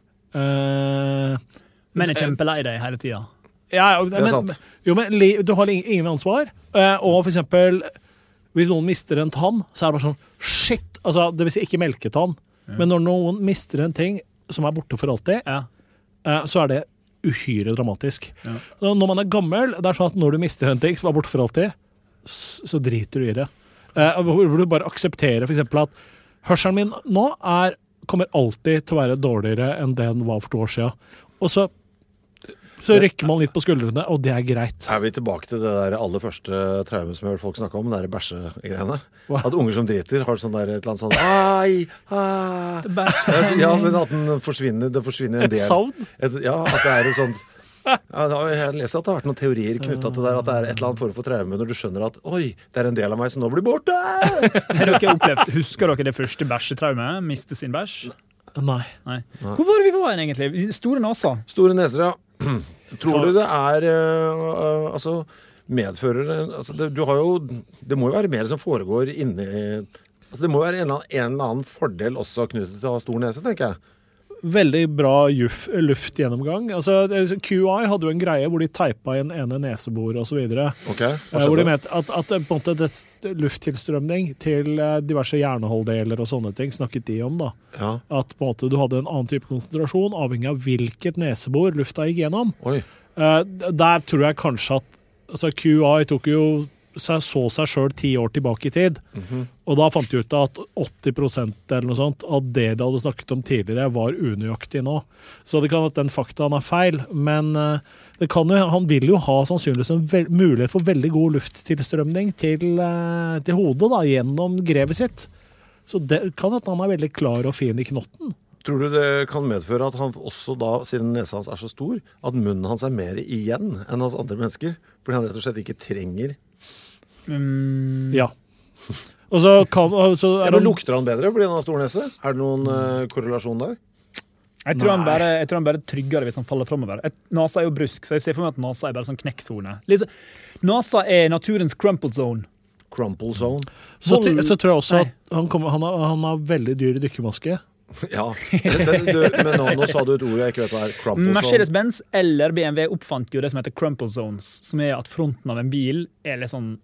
Men er kjempelei deg hele tiden. Ja, det er sant. Men du har ingen ansvar. Og for eksempel, hvis noen mister en tann, så er det bare sånn, shit! Altså, det vil si ikke melketann. Men når noen mister en ting som er borte for alltid, så er det uhyre dramatisk. Ja. Når man er gammel, det er sånn at når du mister en ting som er borte for alltid, så driter du i det. Hvor du bare aksepterer for eksempel at hørselen min nå kommer alltid til å være dårligere enn det den var for 2 år siden. Og så Så rykker man litt på skuldrene, og det er greit. Er vi tilbake til det der aller første traumet som jeg har hørt folk snakke om, det der bæsjegreiene? At unger som driter har sånn der et eller annet sånn Ja, men at det forsvinner en del. Et savn? Ja, at det er et sånt jeg leser at det har vært noen teorier knyttet til det, at det er et eller annet form for traume når du skjønner at oi, det er en del av meg som nå blir borte. Har dere opplevd, husker dere det første bæsjetraumet? Miste sin bæsj? Nei. Hvor var det vi var egentlig? Store naser? Store neser, ja. Tror du det er altså medfører altså det må jo være mer som foregår inni altså det må jo være en eller annen fordel også knyttet til å ha stor nese, tenker jeg. Veldig bra luftgjennomgang. Altså, QI hadde jo en greie hvor de teipa inn ene nesebor og så videre. Okay, hvor de mente at på en måte lufttilstrømning til diverse hjerneholddeler og sånne ting snakket de om da. Ja. At på en måte du hadde en annen type konsentrasjon avhengig av hvilket nesebor lufta gikk gjennom. Der tror jeg kanskje at altså, QI tok jo så seg selv 10 år tilbake i tid. Og da fant de ut at 80% eller noe sånt av det de hadde snakket om tidligere var unøyaktig nå. Så det kan at den faktaen er feil, men det kan jo, han vil jo ha sannsynligvis en mulighet for veldig god lufttilstrømning til hodet da, gjennom grevet sitt. Så det kan at han er veldig klar og fin i knotten. Tror du det kan medføre at han også da, siden nesa hans er så stor, at munnen hans er mer igjen enn hos andre mennesker? Fordi han rett og slett ikke trenger Ja. Og så men lukter han bedre fordi han har stor nese? Er det noen korrelasjon der? Jeg tror han bare trygger hvis han faller fremover. Nasa er jo brusk, så jeg ser for meg at nasa er bare sånn knekksone. Nasa er naturens crumple zone. Crumple zone? Så tror jeg også at han har veldig dyr dykkermaske. Ja, men nå sa du et ord jeg ikke vet hva er. Crumple zone. Mercedes-Benz eller BMW oppfant jo det som heter crumple zones, som er at fronten av en bil er litt sånn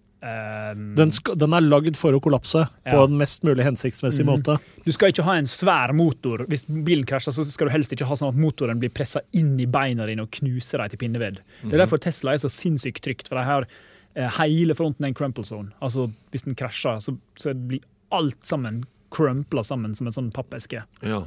den er lagd for å kollapse på en mest mulig hensiktsmessig måte. Du skal ikke ha en svær motor. Hvis bilen krasjer, så skal du helst ikke ha sånn at motoren blir presset inn i beina dine og knuser deg til pinneved. Det er derfor Tesla er så sinnssykt trygt, for de har hele fronten en crumple zone. Altså, hvis den krasjer, så blir alt sammen crumpla sammen som en sånn pappeske. Ja.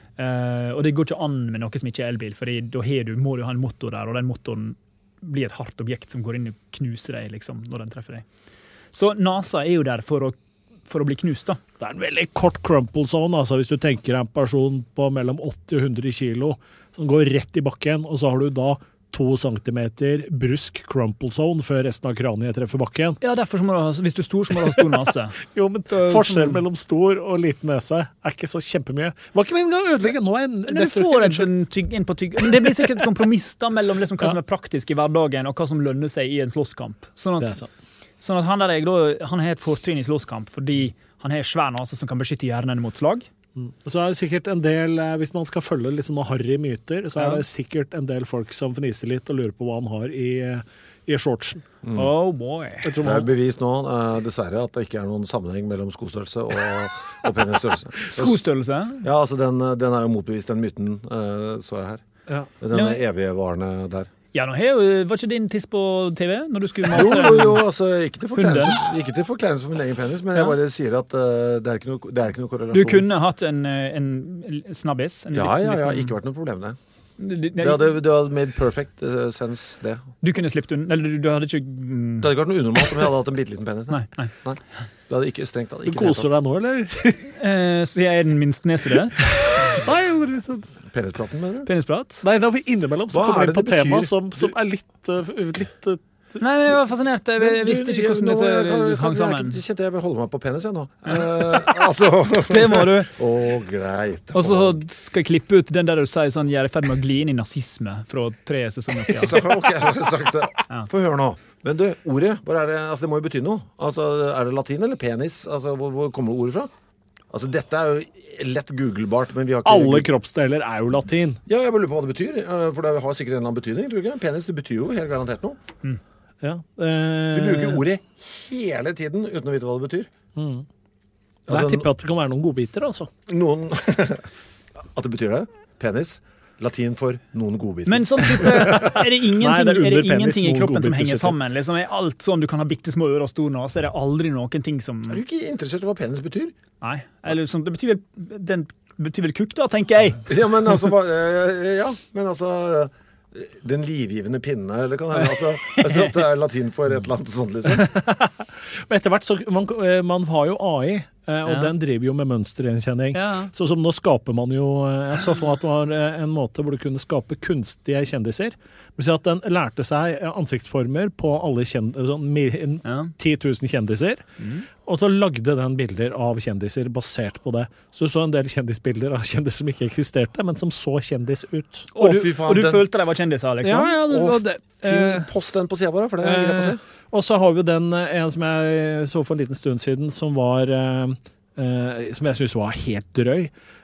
Og det går ikke an med noe som ikke er elbil, for da må du ha en motor der, og den motoren blir et hardt objekt som går inn og knuser deg liksom, når den treffer deg. Så NASA er jo der for å bli knust da. Det er en veldig kort crumple zone, altså hvis du tenker en person på mellom 80 og 100 kilo som går rett i bakken, og så har du da 2 centimeter brusk crumple zone før resten av kraniet treffer bakken. Ja, derfor må du ha, hvis du er stor, så må du ha stor nese. Jo, men forskjell mellom stor og liten nese er ikke så kjempemye. Var ikke min gang ødelegge nå du får en på tygg. Men det blir sikkert et kompromiss da, mellom liksom hva som er praktisk i hverdagen og hva som lønner seg i en slåsskamp. Sånn at han har et fortrinn i slåsskamp fordi han har svær nese som kan beskytte hjernen mot slag. Så er det sikkert en del, hvis man skal følge litt sånne harry myter, så er det sikkert en del folk som fniser litt og lurer på hva han har i shortsen. Oh boy. Det er bevist nå, dessverre, at det ikke er noen sammenheng mellom skostørrelse og penisstørrelse. Skostørrelse? Ja, altså den er jo motbevist, den myten, så jeg her. Ja. Den evigvarende der. Ja, var ikke din tiss på TV når du skulle mate? Jo, altså, ikke til forkleinelse for min egen penis, men jeg bare sier at det er ikke noe korrelasjon. Du kunne hatt en snabbis? Ja, ikke vært noe problem det. Det hadde made perfect sense, det. Du kunne slippet unna, eller du hadde ikke... Det hadde ikke vært noe unormalt om jeg hadde hatt en bitteliten penis. Nei. Det hadde ikke strengt. Du koser deg nå, eller? Så jeg er den minste nese det? Nei, penispraten, mener du? Penisprat? Nei, da er vi innimellom, så kommer vi på tema som er litt Nei, men jeg var fascinert. Jeg visste ikke hvordan dette hang sammen. Jeg kjente jeg vil holde meg på penis, jeg nå. Altså. Det må du. Greit. Og så skal jeg klippe ut den der du sier sånn, jeg er i ferd med å gli inn i nazisme fra 3 sesonger siden. Ok, jeg har sagt det. Få høre nå. Men du, ordet, altså det må jo bety noe. Altså, er det latin eller penis? Altså, hvor kommer ordet fra? Altså, dette er jo lett googlebart, men vi har ikke... Alle kroppsdeler er jo latin. Ja, jeg bare lurer på hva det betyr, for det har sikkert en eller annen betydning, tror du ikke? Penis, det betyr jo helt garantert noe. Ja. Vi bruker ordet hele tiden uten å vite hva det betyr. Altså, jeg tipper at det kan være noen godbiter, altså. At det betyr det? Penis? Latin for noen godbiter. Men sånn type, er det ingenting i kroppen som henger sammen? Liksom, er alt sånn, du kan ha bittesmå ører og stor nese, er det aldri noen ting som... Er du ikke interessert i hva penis betyr? Nei, eller sånn, det betyr vel kukk da, tenker jeg. Ja, men altså, Den livgivende pinne, eller kan det altså at det latin for et eller annet sånt, liksom. Men etter hvert, så man har jo AI, og den driver jo med mønstergjenkjenning. Så som nå skaper man jo, jeg så for at det var en måte hvor du kunne skape kunstige kjendiser. Det vil si at den lærte seg ansiktsformer på alle 10 000 kjendiser, og så lagde den bilder av kjendiser basert på det. Så du så en del kjendisbilder av kjendiser som ikke eksisterte, men som så kjendis ut. Og du følte deg var kjendiser, liksom? Ja, post den på siden vår, for det er greit å se. Og så har vi den, en som jeg så for en liten stund siden, som var, som jeg synes var helt drøy.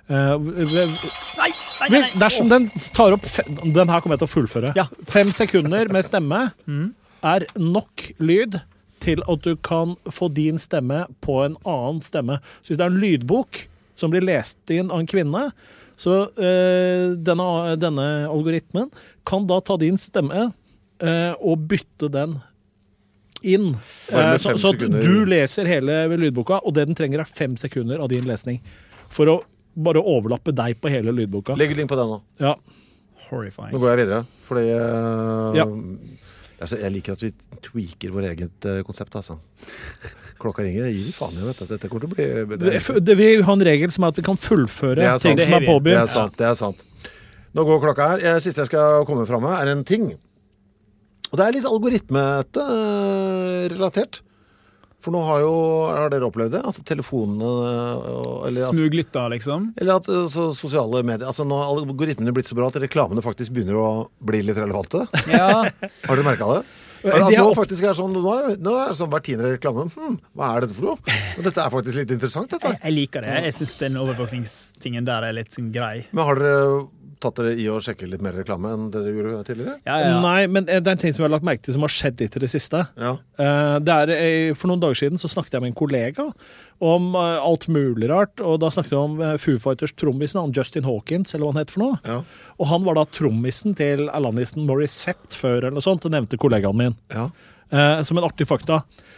Nei. Dersom den tar opp, den her kommer jeg til å fullføre. 5 sekunder med stemme er nok lyd til at du kan få din stemme på en annen stemme. Så hvis det er en lydbok som blir lest inn av en kvinne, så denne algoritmen kan da ta din stemme og bytte den inn. Så at du leser hele lydboka, og det den trenger er 5 sekunder av din lesning. For å bare overlappe deg på hele lydboka. Legg link på den nå. Ja. Horrifying. Nå går jeg videre, fordi jeg liker at vi tweaker vår eget konsept, altså. Klokka ringer, jeg gir faen, jeg vet at dette kommer til å bli... Vi har en regel som er at vi kan fullføre ting som er påbegynt. Det er sant. Nå går klokka her. Siste jeg skal komme frem med er en ting. Og det er litt algoritmete relatert. For nå har dere opplevd det, at telefonene... Smuglytter, liksom? Eller at sosiale medier... Altså nå har algoritmene blitt så bra at reklamene faktisk begynner å bli litt relevante. Ja. Har dere merket det? Nå faktisk er sånn, nå er det sånn hver 10. reklame. Hva er dette for noe? Men dette er faktisk litt interessant, dette. Jeg liker det. Jeg synes den overvåkningstingen der er litt sånn grei. Men har dere tatt dere i å sjekke litt mer reklame enn dere gjorde tidligere? Ja. Nei, men det er en ting som jeg har lagt merke til som har skjedd litt i det siste. Ja. For noen dager siden så snakket jeg med en kollega om alt mulig rart, og da snakket jeg om Foo Fighters trommisen, Justin Hawkins, eller hva han heter for noe. Ja. Og han var da trommisen til Alanisen Morissette før, eller noe sånt, det nevnte kollegaen min. Ja. Som en artig fakta.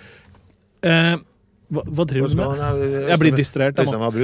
Hva driver du med? Jeg blir distrahert.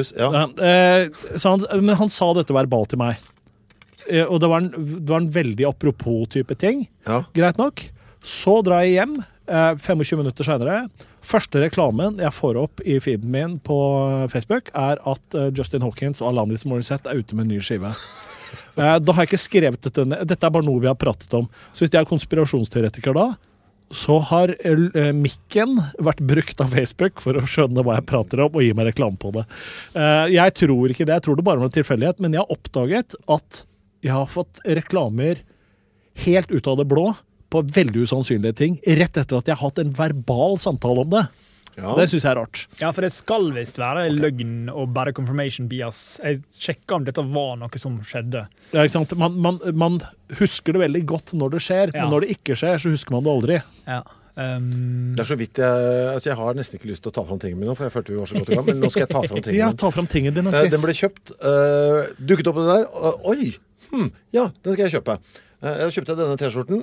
Men han sa dette verbalt til meg. Og det var en veldig apropos type ting. Ja. Greit nok. Så drar jeg hjem 25 minutter senere. Første reklamen jeg får opp i feeden min på Facebook er at Justin Hawkins og Alanis Morissette er ute med en ny skive. Da har jeg ikke skrevet dette ned. Dette er bare noe vi har pratet om. Så hvis jeg er konspirasjonsteoretiker da, så har mikken vært brukt av Facebook for å skjønne hva jeg prater om og gi meg reklame på det. Jeg tror ikke det. Jeg tror det bare var en tilfeldighet, men jeg har oppdaget at jeg har fått reklamer helt ut av det blå på veldig usannsynlige ting, rett etter at jeg har hatt en verbal samtale om det. Ja. Det synes jeg er rart. Ja, for det skal visst være løgn og bare confirmation bias. Jeg sjekket om dette var noe som skjedde. Ja, ikke sant? Man husker det veldig godt når det skjer, men når det ikke skjer, så husker man det aldri. Ja. Det er så vidt jeg har nesten ikke lyst til å ta fram tingene mine, for jeg følte vi var så godt i gang, men nå skal jeg ta fram tingene mine. Ja, ta fram tingene dine, Chris. Den ble kjøpt, dukket opp det der, oi! Ja, den skal jeg kjøpe. Jeg kjøpte denne t-skjorten.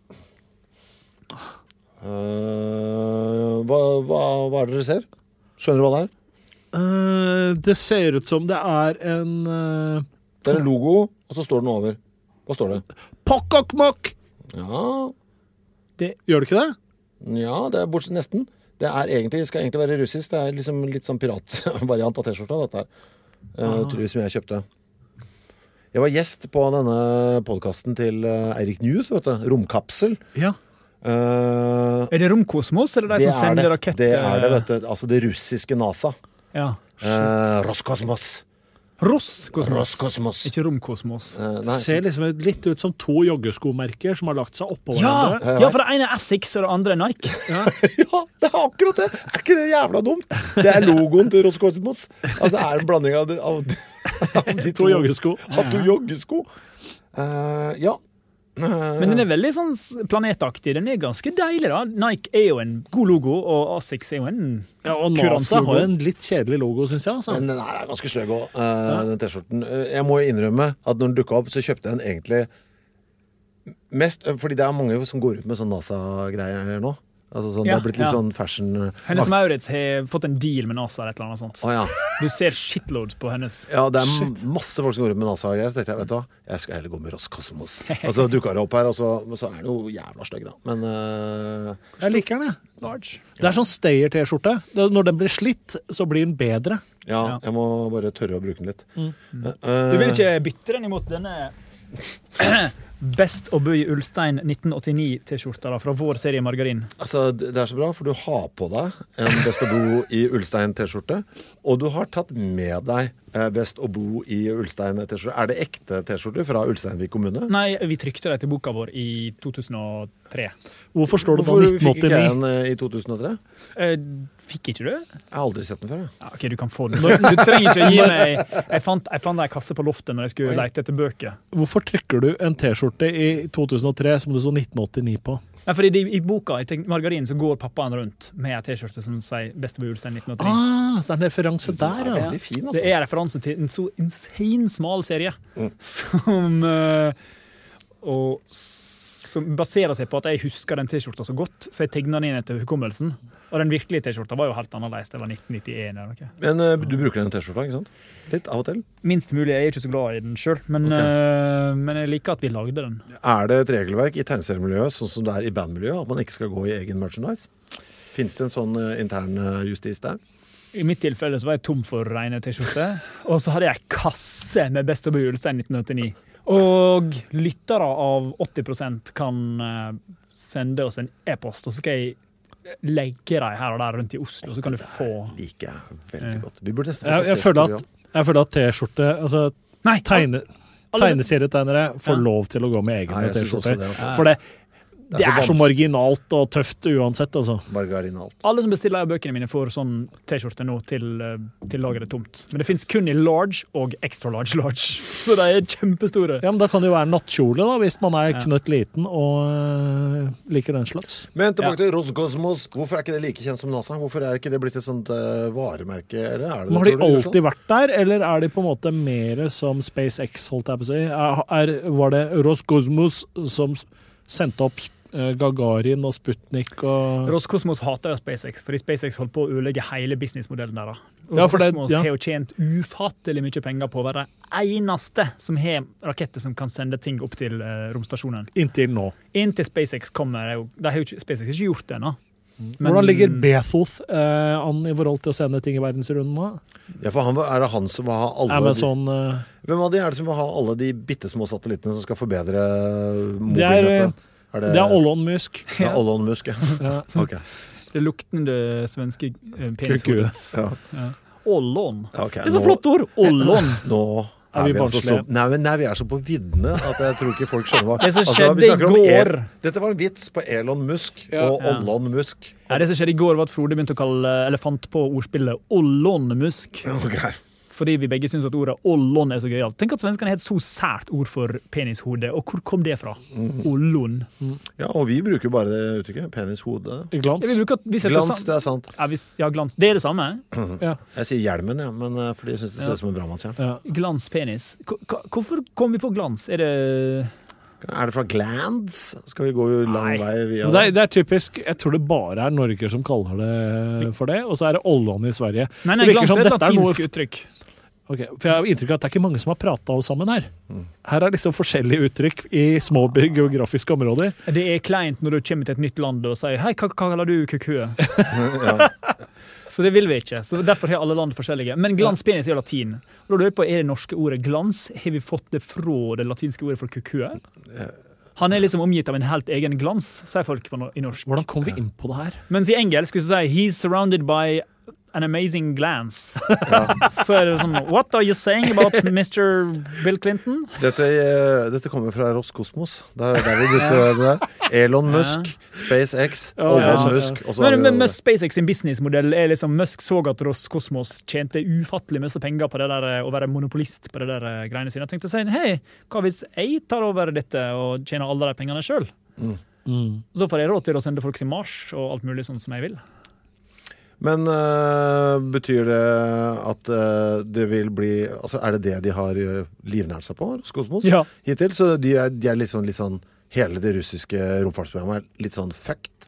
Hva er det dere ser? Skjønner du hva det er? Det ser ut som det er en... Det er en logo, og så står den over. Hva står det? Pokkokmokk! Ja. Gjør det ikke det? Ja, det er bortsett nesten. Det skal egentlig være russisk. Det er liksom litt sånn piratvariant av t-skjorta, dette her. Tydeligvis som jeg kjøpte. Jeg var gjest på denne podcasten til Eirik News, vet du. Romkapsel. Ja. Er det Romkosmos, eller de som sender raketter? Det er det, vet du. Altså det russiske NASA. Ja. Roskosmos. Roskosmos. Ikke Romkosmos. Ser liksom litt ut som 2 joggeskomerker som har lagt seg oppå hverandre. Ja, for det ene er Essex, og det andre er Nike. Ja, det er akkurat det. Er ikke det jævla dumt? Det er logoen til Roskosmos. Altså det er en blanding av de 2 joggesko. Av 2 joggesko. Ja. Men den er veldig sånn planetaktig. Den er ganske deilig da. Nike er jo en god logo, og Asics er jo en og NASA har en litt kjedelig logo, synes jeg. Altså. Men den er ganske sløg også, den t-skjorten. Jeg må innrømme at når den dukket opp, så kjøpte jeg den egentlig mest, fordi det er mange som går ut med sånn NASA-greier nå. Altså sånn, det har blitt litt sånn fashion. Hennes Maurits har fått en deal med NASA eller et eller annet sånt. Ja. Du ser shitloads på hennes. Ja, det masse folk som går med NASA og greier. Så tenkte jeg, vet du hva, jeg skal heller gå med Roskosmos. Og så dukker det opp her, og så er det jo jævla stygg, da. Men jeg liker den, jeg. Large. Det er sånn Stayer-T-skjorte. Når den blir slitt, så blir den bedre. Ja, jeg må bare tørre å bruke den litt. Du vil ikke bytte den imot denne Best å bo i Ulstein 1989-T-skjorta fra vår serie Margarin? Altså, det er så bra, for du har på deg en Best å bo i Ulstein-T-skjorte, og du har tatt med deg Best å bo i Ulstein-T-skjorte. Er det ekte T-skjorter fra Ulsteinvik kommune? Nei, vi trykte det til boka vår i 2003. Hvorfor står det da 1989? Fikk ikke jeg en i 2003? Fikk ikke du? Jeg har aldri sett den før. Ja, ok, du kan få den. Du trenger ikke å gi meg... Jeg fant en kasse på loftet når jeg skulle lete etter bøker. Hvorfor trykker du en T-skjorte i 2003 som det så 1989 på? Ja, fordi i boka, i Margarin, så går pappaen rundt med en T-skjorte som sier Best å bo i Ulstein 1989. Så er det en referanse der, ja. Veldig fin, altså. Det er referanse til en så insane smal serie som baserer seg på at jeg husker den T-skjorta så godt, så jeg tegner den inn etter hukommelsen. Og den virkelige T-skjorta var jo helt annerledes. Det var 1991 eller noe. Men du bruker den T-skjorta, ikke sant? Litt av og til? Minst mulig. Jeg er ikke så glad i den selv, men jeg liker at vi lagde den. Er det et regelverk i tegneseriemiljøet, sånn som det er i bandmiljøet, at man ikke skal gå i egen merchandise? Finnes det en sånn intern justis der? I mitt tilfelle så var jeg tom for rene T-skjorte, og så hadde jeg kasse med Best å bo i Ulstein 1989. Og lyttere av 80% kan sende oss en e-post, og så skal jeg legge deg her og der rundt i Oslo, så kan du få... Det liker jeg veldig godt. Vi burde nesten jeg føler at T-skjorte, altså tegneserietegnere får lov til å gå med egne T-skjorter. For det er så marginalt og tøft uansett, altså. Margarinalt. Alle som bestiller bøkene mine får sånn T-skjorte nå til lageret tomt. Men det finnes kun i large og extra large. Så de er kjempestore. Ja, men da kan det jo være nattkjole da, hvis man er knøtt liten og liker den slags. Men tilbake til Roskosmos. Hvorfor er ikke det like kjent som NASA? Hvorfor er ikke det blitt et sånt varemerke? Eller er det har de alltid vært der, eller er de på en måte mer som SpaceX, holdt jeg på å si? Var det Roskosmos som sendte opp Gagarin og Sputnik og... Roskosmos hater jo SpaceX, fordi SpaceX holdt på å ødelegge hele businessmodellen der. Roskosmos har jo tjent ufattelig mye penger på å være det eneste som har raketter som kan sende ting opp til romstasjonen. Inntil nå. Inntil SpaceX kommer, de har jo SpaceX ikke gjort det ennå. Hvordan ligger Bezos an i forhold til å sende ting i verdensrunden nå? Ja, for er det han som vil ha alle Amazon, Hvem av de er det som vil ha alle de bittesmå satellittene som skal forbedre mobilnettet? Det er Elon Musk. Ja, Elon Musk, ja. Okay. Det luktende svenske penishodet. Ja. Elon. Okay, det er så flott ord! Elon. Nå er vi altså vi er så på viddene at jeg tror ikke folk skjønner hva... Det som skjedde i går... Dette var en vits på Elon Musk og Elon Musk. Ja, det som skjedde i går var at Frode begynte å kalle elefant på ordspillet Elon Musk. Okay. Fordi vi begge synes at ordet ollon er så gøyalt. Tenk at svenskene har et så sært ord for penishode, og hvor kom det fra? Ollon. Ja, og vi bruker bare det uttrykket, penishode. Glans. Glans, det er sant. Ja, glans. Det er det samme. Ja. Jeg sier hjelmen, men fordi jeg synes det ser ut som en brannmannshjelm. Ja. Glans, penis. Hvorfor kom vi på glans? Er det fra glands? Skal vi gå lang vei via det er typisk, jeg tror det bare er Norge som kaller det for det, og så er det ollon i Sverige. Nei, glans er et latinsk uttrykk. Okay, for jeg har inntrykk av at det er ikke mange som har pratet sammen her. Her er liksom forskjellige uttrykk i små geografiske områder. Det er kleint når du kommer til et nytt land og sier «Hei, hva kaller du kukue?» Så det vil vi ikke. Så derfor har alle land forskjellige. Men glanspenis er jo latin. Og da lurer jeg på, er det norske ordet glans? Har vi fått det fra det latinske ordet for kukue? Han er liksom omgitt av en helt egen glans, sier folk i norsk. Hvordan kom vi inn på det her? Mens i engelsk skulle du si «He's surrounded by an amazing glance». Så er det sånn, what are you saying about Mr. Bill Clinton? Dette kommer fra Roskosmos. Der vi brukte det der. Elon Musk, SpaceX, Elon Musk. Men SpaceX sin businessmodell er liksom, Musk så at Roskosmos tjente ufattelig mye penger på det der, å være monopolist på det der greiene sine. Jeg tenkte å si, hei, hva hvis jeg tar over dette og tjener alle de pengene selv? Så får jeg råd til å sende folk til Mars og alt mulig sånn som jeg vil. Men betyr det at det vil bli... Altså, er det de har livnært seg på, Roskosmos, hittil? Så de er litt sånn hele det russiske romfartsprogrammet er litt sånn fucked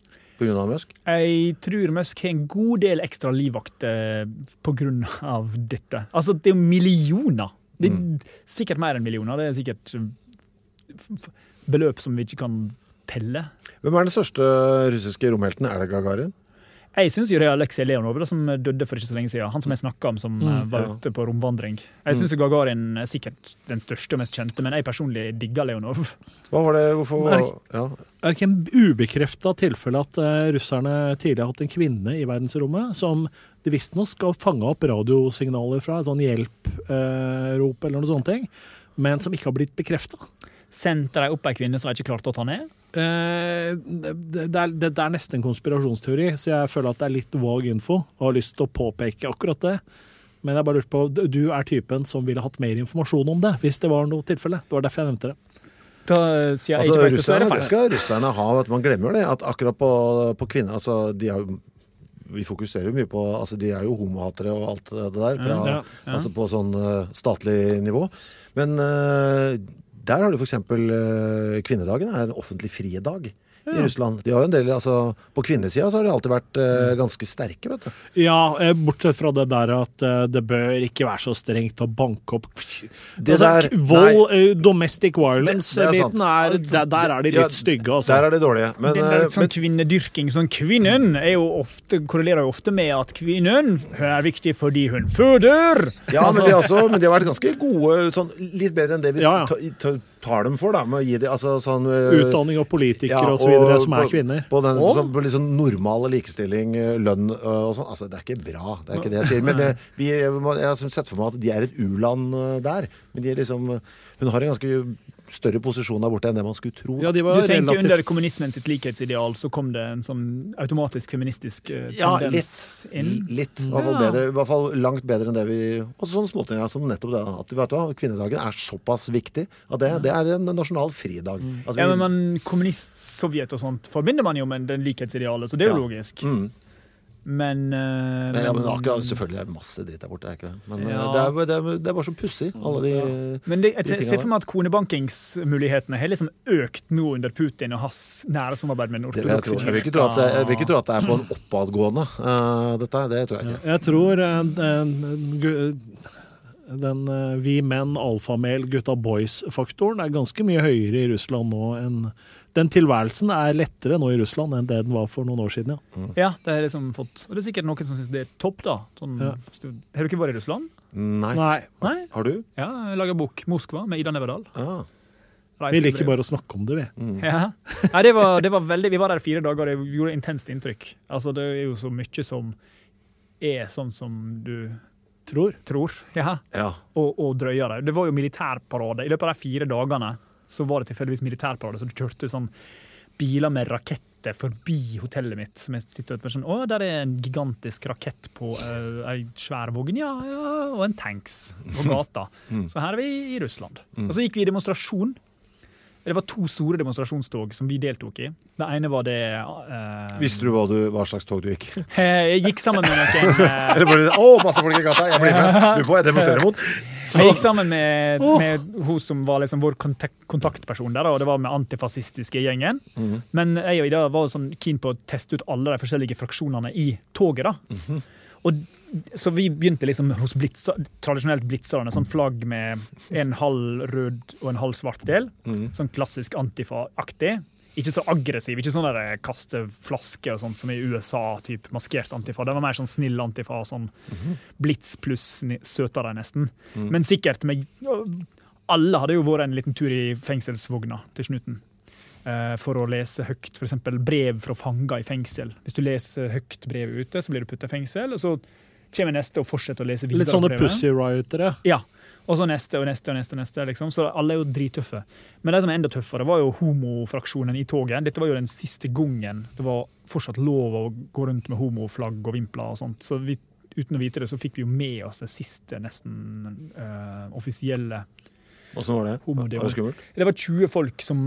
på grunn av Musk? Jeg tror Musk har en god del ekstra livvakter på grunn av dette. Altså, det er jo millioner. Det er sikkert mer enn millioner. Det er sikkert beløp som vi ikke kan telle. Hvem er den største russiske romhelten? Er det Gagarin? Jeg synes jo det er Alexei Leonov, som døde for ikke så lenge siden. Han som jeg snakket om, som var ute på romvandring. Jeg synes Gagarin er sikkert den største og mest kjente, men jeg personlig digger Leonov. Hva var det? Hvorfor? Er det ikke en ubekreftet tilfelle at russerne tidligere har hatt en kvinne i verdensrommet, som de visstnok skal fange opp radiosignaler fra, sånn hjelp-rop eller noe sånt ting, men som ikke har blitt bekreftet? Sendte de opp en kvinne som de ikke klarte å ta ned? Det er nesten en konspirasjonsteori, så jeg føler at det er litt vag info og har lyst til å påpeke akkurat det. Men jeg bare lurte på, du er typen som ville hatt mer informasjon om det, hvis det var noe tilfelle. Det var derfor jeg nevnte det. Da sier jeg ikke russerne, det skal russerne ha, at man glemmer det, at akkurat på kvinner, altså vi fokuserer jo mye på, altså de er jo homohatere og alt det der, altså på sånn statlig nivå. Men der har du for eksempel kvinnedagen er en offentlig friedag i Russland. De har jo en del, altså på kvinnesida så har de alltid vært ganske sterke, vet du. Ja, bortsett fra det der at det bør ikke være så strengt å banke opp. Domestic violence-biten der er de litt stygge, altså. Der er de dårlige. Men, det er litt sånn kvinnedyrking. Sånn, kvinnen er jo korrelerer jo ofte med at kvinnen er viktig fordi hun føder. Ja, altså. men de har vært ganske gode, sånn, litt bedre enn det vi tar dem for, da, med å gi det, altså sånn utdanning og politikere og så videre som er kvinner. På den på liksom normale likestilling, lønn og sånn. Altså, det er ikke bra, det er ikke det jeg sier. Men jeg har sett for meg at de er et u-land der. Men de er liksom, hun har en ganske større posisjon der borte enn det man skulle tro. Ja, de var du tenker under kommunismen sitt likhetsideal, så kom det en sånn automatisk feministisk tendens inn? Litt. I hvert fall langt bedre enn det vi... Og sånne småting som nettopp det, at vet du, kvinnedagen er såpass viktig at det er en nasjonal fridag. Altså, men kommunist-Sovjet og sånt forbinder man jo med den likhetsidealet, så det er jo logisk. Men akkurat selvfølgelig er det masse dritt der borte, er ikke det? Men det er bare så pussig, alle de Men jeg ser for meg at konebankingsmulighetene har liksom økt nå under Putin og hans nære samarbeid med den ortodokse kirka. Jeg vil ikke tro at det er på en oppadgående, dette. Det tror jeg ikke. Jeg tror den vi menn, alfamel, gutta boys-faktoren er ganske mye høyere i Russland nå enn den tilværelsen er lettere nå i Russland enn det den var for noen år siden, Ja, det har jeg liksom fått. Og det er sikkert noen som synes det er topp, da. Sånn, Har du ikke vært i Russland? Nei. Har du? Ja, jeg lager bok Moskva med Ida Neverdal. Vi liker bare å snakke om det, vi. Ja. Nei, det var veldig, vi var der 4 dager, og det gjorde intenst inntrykk. Altså, det er jo så mye som er sånn som du tror. Ja. Og drøyere. Det var jo militærparade. I løpet av de 4 dagene så var det tilfeldigvis militærparade, så du kjørte sånn biler med raketter forbi hotellet mitt, som jeg tittet ut med sånn, der er en gigantisk rakett på en svær vogn, og en tanks på gata. Så her er vi i Russland. Og så gikk vi i demonstrasjon. Det var 2 store demonstrasjonstog som vi deltok i. Det ene var det... Visste du hva slags tog du gikk? Jeg gikk sammen med noen... Eller bare, masse folk i gata, jeg blir med. Jeg demonstrerer mot. Jeg gikk sammen med hun som var liksom vår kontaktperson der, og det var med antifascistiske gjengen. Men jeg og Ida var sånn keen på å teste ut alle de forskjellige fraksjonene i toget da. Så vi begynte liksom hos tradisjonelt blitzerne, sånn flagg med en halv rød og en halv svart del. Sånn klassisk antifa-aktig. Ikke så aggressiv, ikke sånn der kaste flaske og sånt som i USA, typ maskert antifa. Det var mer sånn snill antifa, sånn blitz pluss søtere nesten. Men sikkert med... Alle hadde jo vært en liten tur i fengselsvogna til snuten. For å lese høyt, for eksempel brev fra fanger i fengsel. Hvis du leser høyt brevet ute, så blir du puttet i fengsel, og så kommer neste og fortsetter å lese videre. Litt sånne pussy riotere. Ja. Og så neste, liksom. Så alle er jo drittøffe. Men det som er enda tøffere var jo homofraksjonen i toget. Dette var jo den siste gangen det var fortsatt lov å gå rundt med homoflagg og vimpler og sånt. Så uten å vite det, så fikk vi jo med oss det siste nesten offisielle Hvordan var det? Var det skummelt? Det var 20 folk som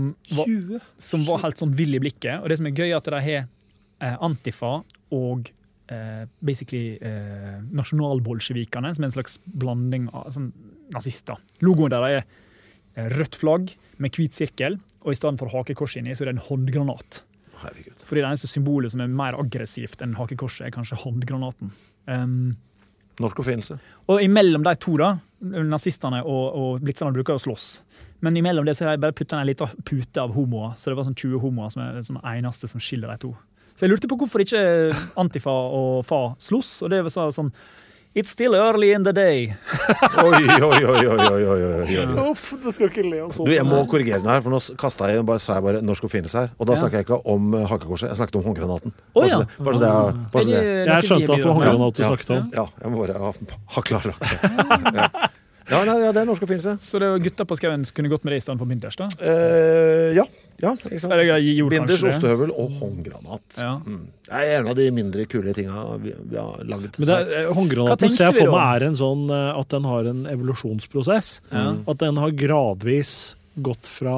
var helt sånn vill i blikket. Og det som er gøy er at de har antifa og basically nasjonalbolsjevikene, som er en slags blanding av sånn, nazister. Logoen der er rødt flagg med hvit sirkel, og i stedet for hakekors inni så er det en håndgranat. Herregud. Fordi det eneste symbolet som er mer aggressivt enn hakekorset, er kanskje håndgranaten. Norsk oppfinnelse. Og imellom de to, da, nazistene og blitserne bruker å slåss. Men imellom det så har jeg bare puttet en liten pute av homoer, så det var sånn 20 homoer som er som eneste som skiller de to. Så jeg lurte på hvorfor ikke Antifa og FA slåss, og det var sånn It's still early in the day. Oi. Uff, det skal ikke le av sånt. Du, jeg må korrigere den her, for nå sa jeg bare norsk oppfinnelse her. Og da snakker jeg ikke om hakekorset, jeg snakket om håndgranaten. Jeg skjønte at det var håndgranat du snakket om. Ja, jeg må bare ha klarlagt det. Ja, det er norsk oppfinnelse. Så det var gutta på skauen kunne gått med det i stedet for binders, da? Ja, ikke sant? Binders, ostehøvel og håndgranat. Ja. Det er en av de mindre kule tingene vi har laget. Men håndgranaten ser jeg for meg er en sånn at den har en evolusjonsprosess. At den har gradvis gått fra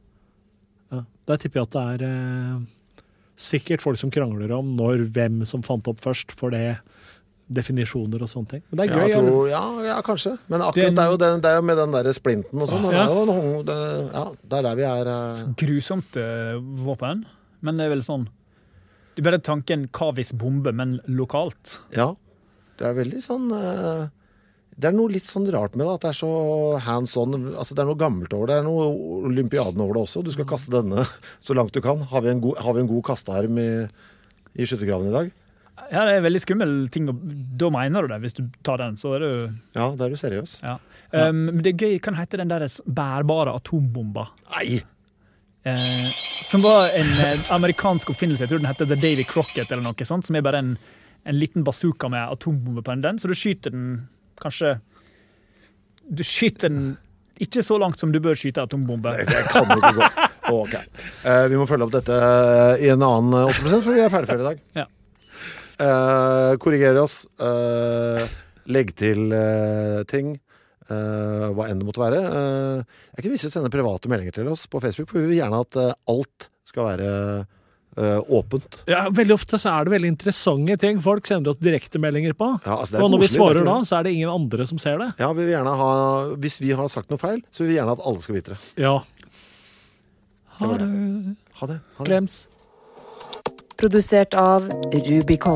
Der tipper jeg at det er sikkert folk som krangler om hvem som fant opp først for det. Definisjoner og sånne ting. Men det er gøy. Ja, kanskje. Men akkurat det er jo med den der splinten og sånn. Det er der vi er. Grusomt våpen, men det er vel sånn det er bare tanken Kavis bombe, men lokalt. Ja, det er veldig sånn det er noe litt sånn rart med det, at det er så hands on. Altså, det er noe gammelt over det. Det er noe olympiaden over det også. Du skal kaste denne så langt du kan. Har vi en god kastearm i skyttergraven i dag? Ja, det er en veldig skummel ting, og da mener du det. Hvis du tar den, så er du Ja, da er du seriøs. Ja. Det er gøy, kan hete den der bærbare atombomba. Nei! Som var en amerikansk oppfinnelse. Jeg tror den heter The Davy Crockett eller noe sånt, som er bare en liten bazooka med atombombe på den. Så du skyter den kanskje Du skyter den ikke så langt som du bør skyte atombombe. Det kan jo ikke gå. Ok. Vi må følge opp dette i en annen 8%, for vi er ferdig for i dag. Ja. Korrigere oss, legg til ting, hva enn det måtte være. Jeg kan vise sende private meldinger til oss på Facebook, for vi vil gjerne at alt skal være åpent. Ja, veldig ofte så er det veldig interessante ting folk sender oss direktemeldinger på. Ja, altså og når vi svarer da, så er det ingen andre som ser det. Ja, vi vil gjerne hvis vi har sagt noe feil, så vil vi gjerne at alle skal vite det. Ja. Ha det. Klems. Produsert av Rubicon.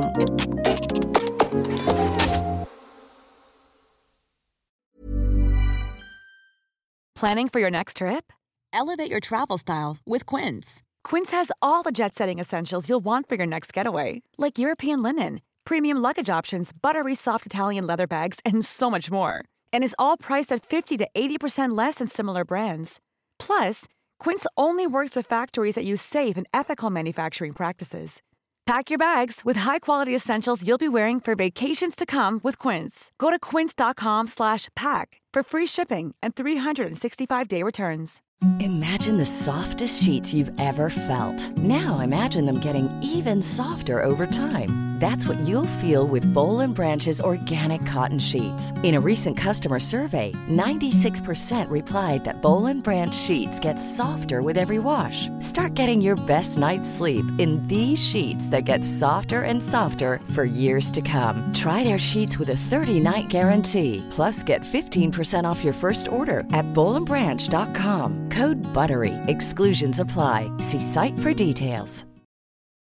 Planning for your next trip? Elevate your travel style with Quince. Quince has all the jet-setting essentials you'll want for your next getaway, like European linen, premium luggage options, buttery soft Italian leather bags, and so much more. And is all priced at 50 to 80% less than similar brands. Plus, Quince only works with factories that use safe and ethical manufacturing practices. Pack your bags with high-quality essentials you'll be wearing for vacations to come with Quince. Go to quince.com/pack for free shipping and 365-day returns. Imagine the softest sheets you've ever felt. Now imagine them getting even softer over time. That's what you'll feel with Boll & Branch's organic cotton sheets. In a recent customer survey, 96% replied that Boll & Branch sheets get softer with every wash. Start getting your best night's sleep in these sheets that get softer and softer for years to come. Try their sheets with a 30-night guarantee. Plus, get 15% off your first order at bollandbranch.com. Code BUTTERY. Exclusions apply. See site for details.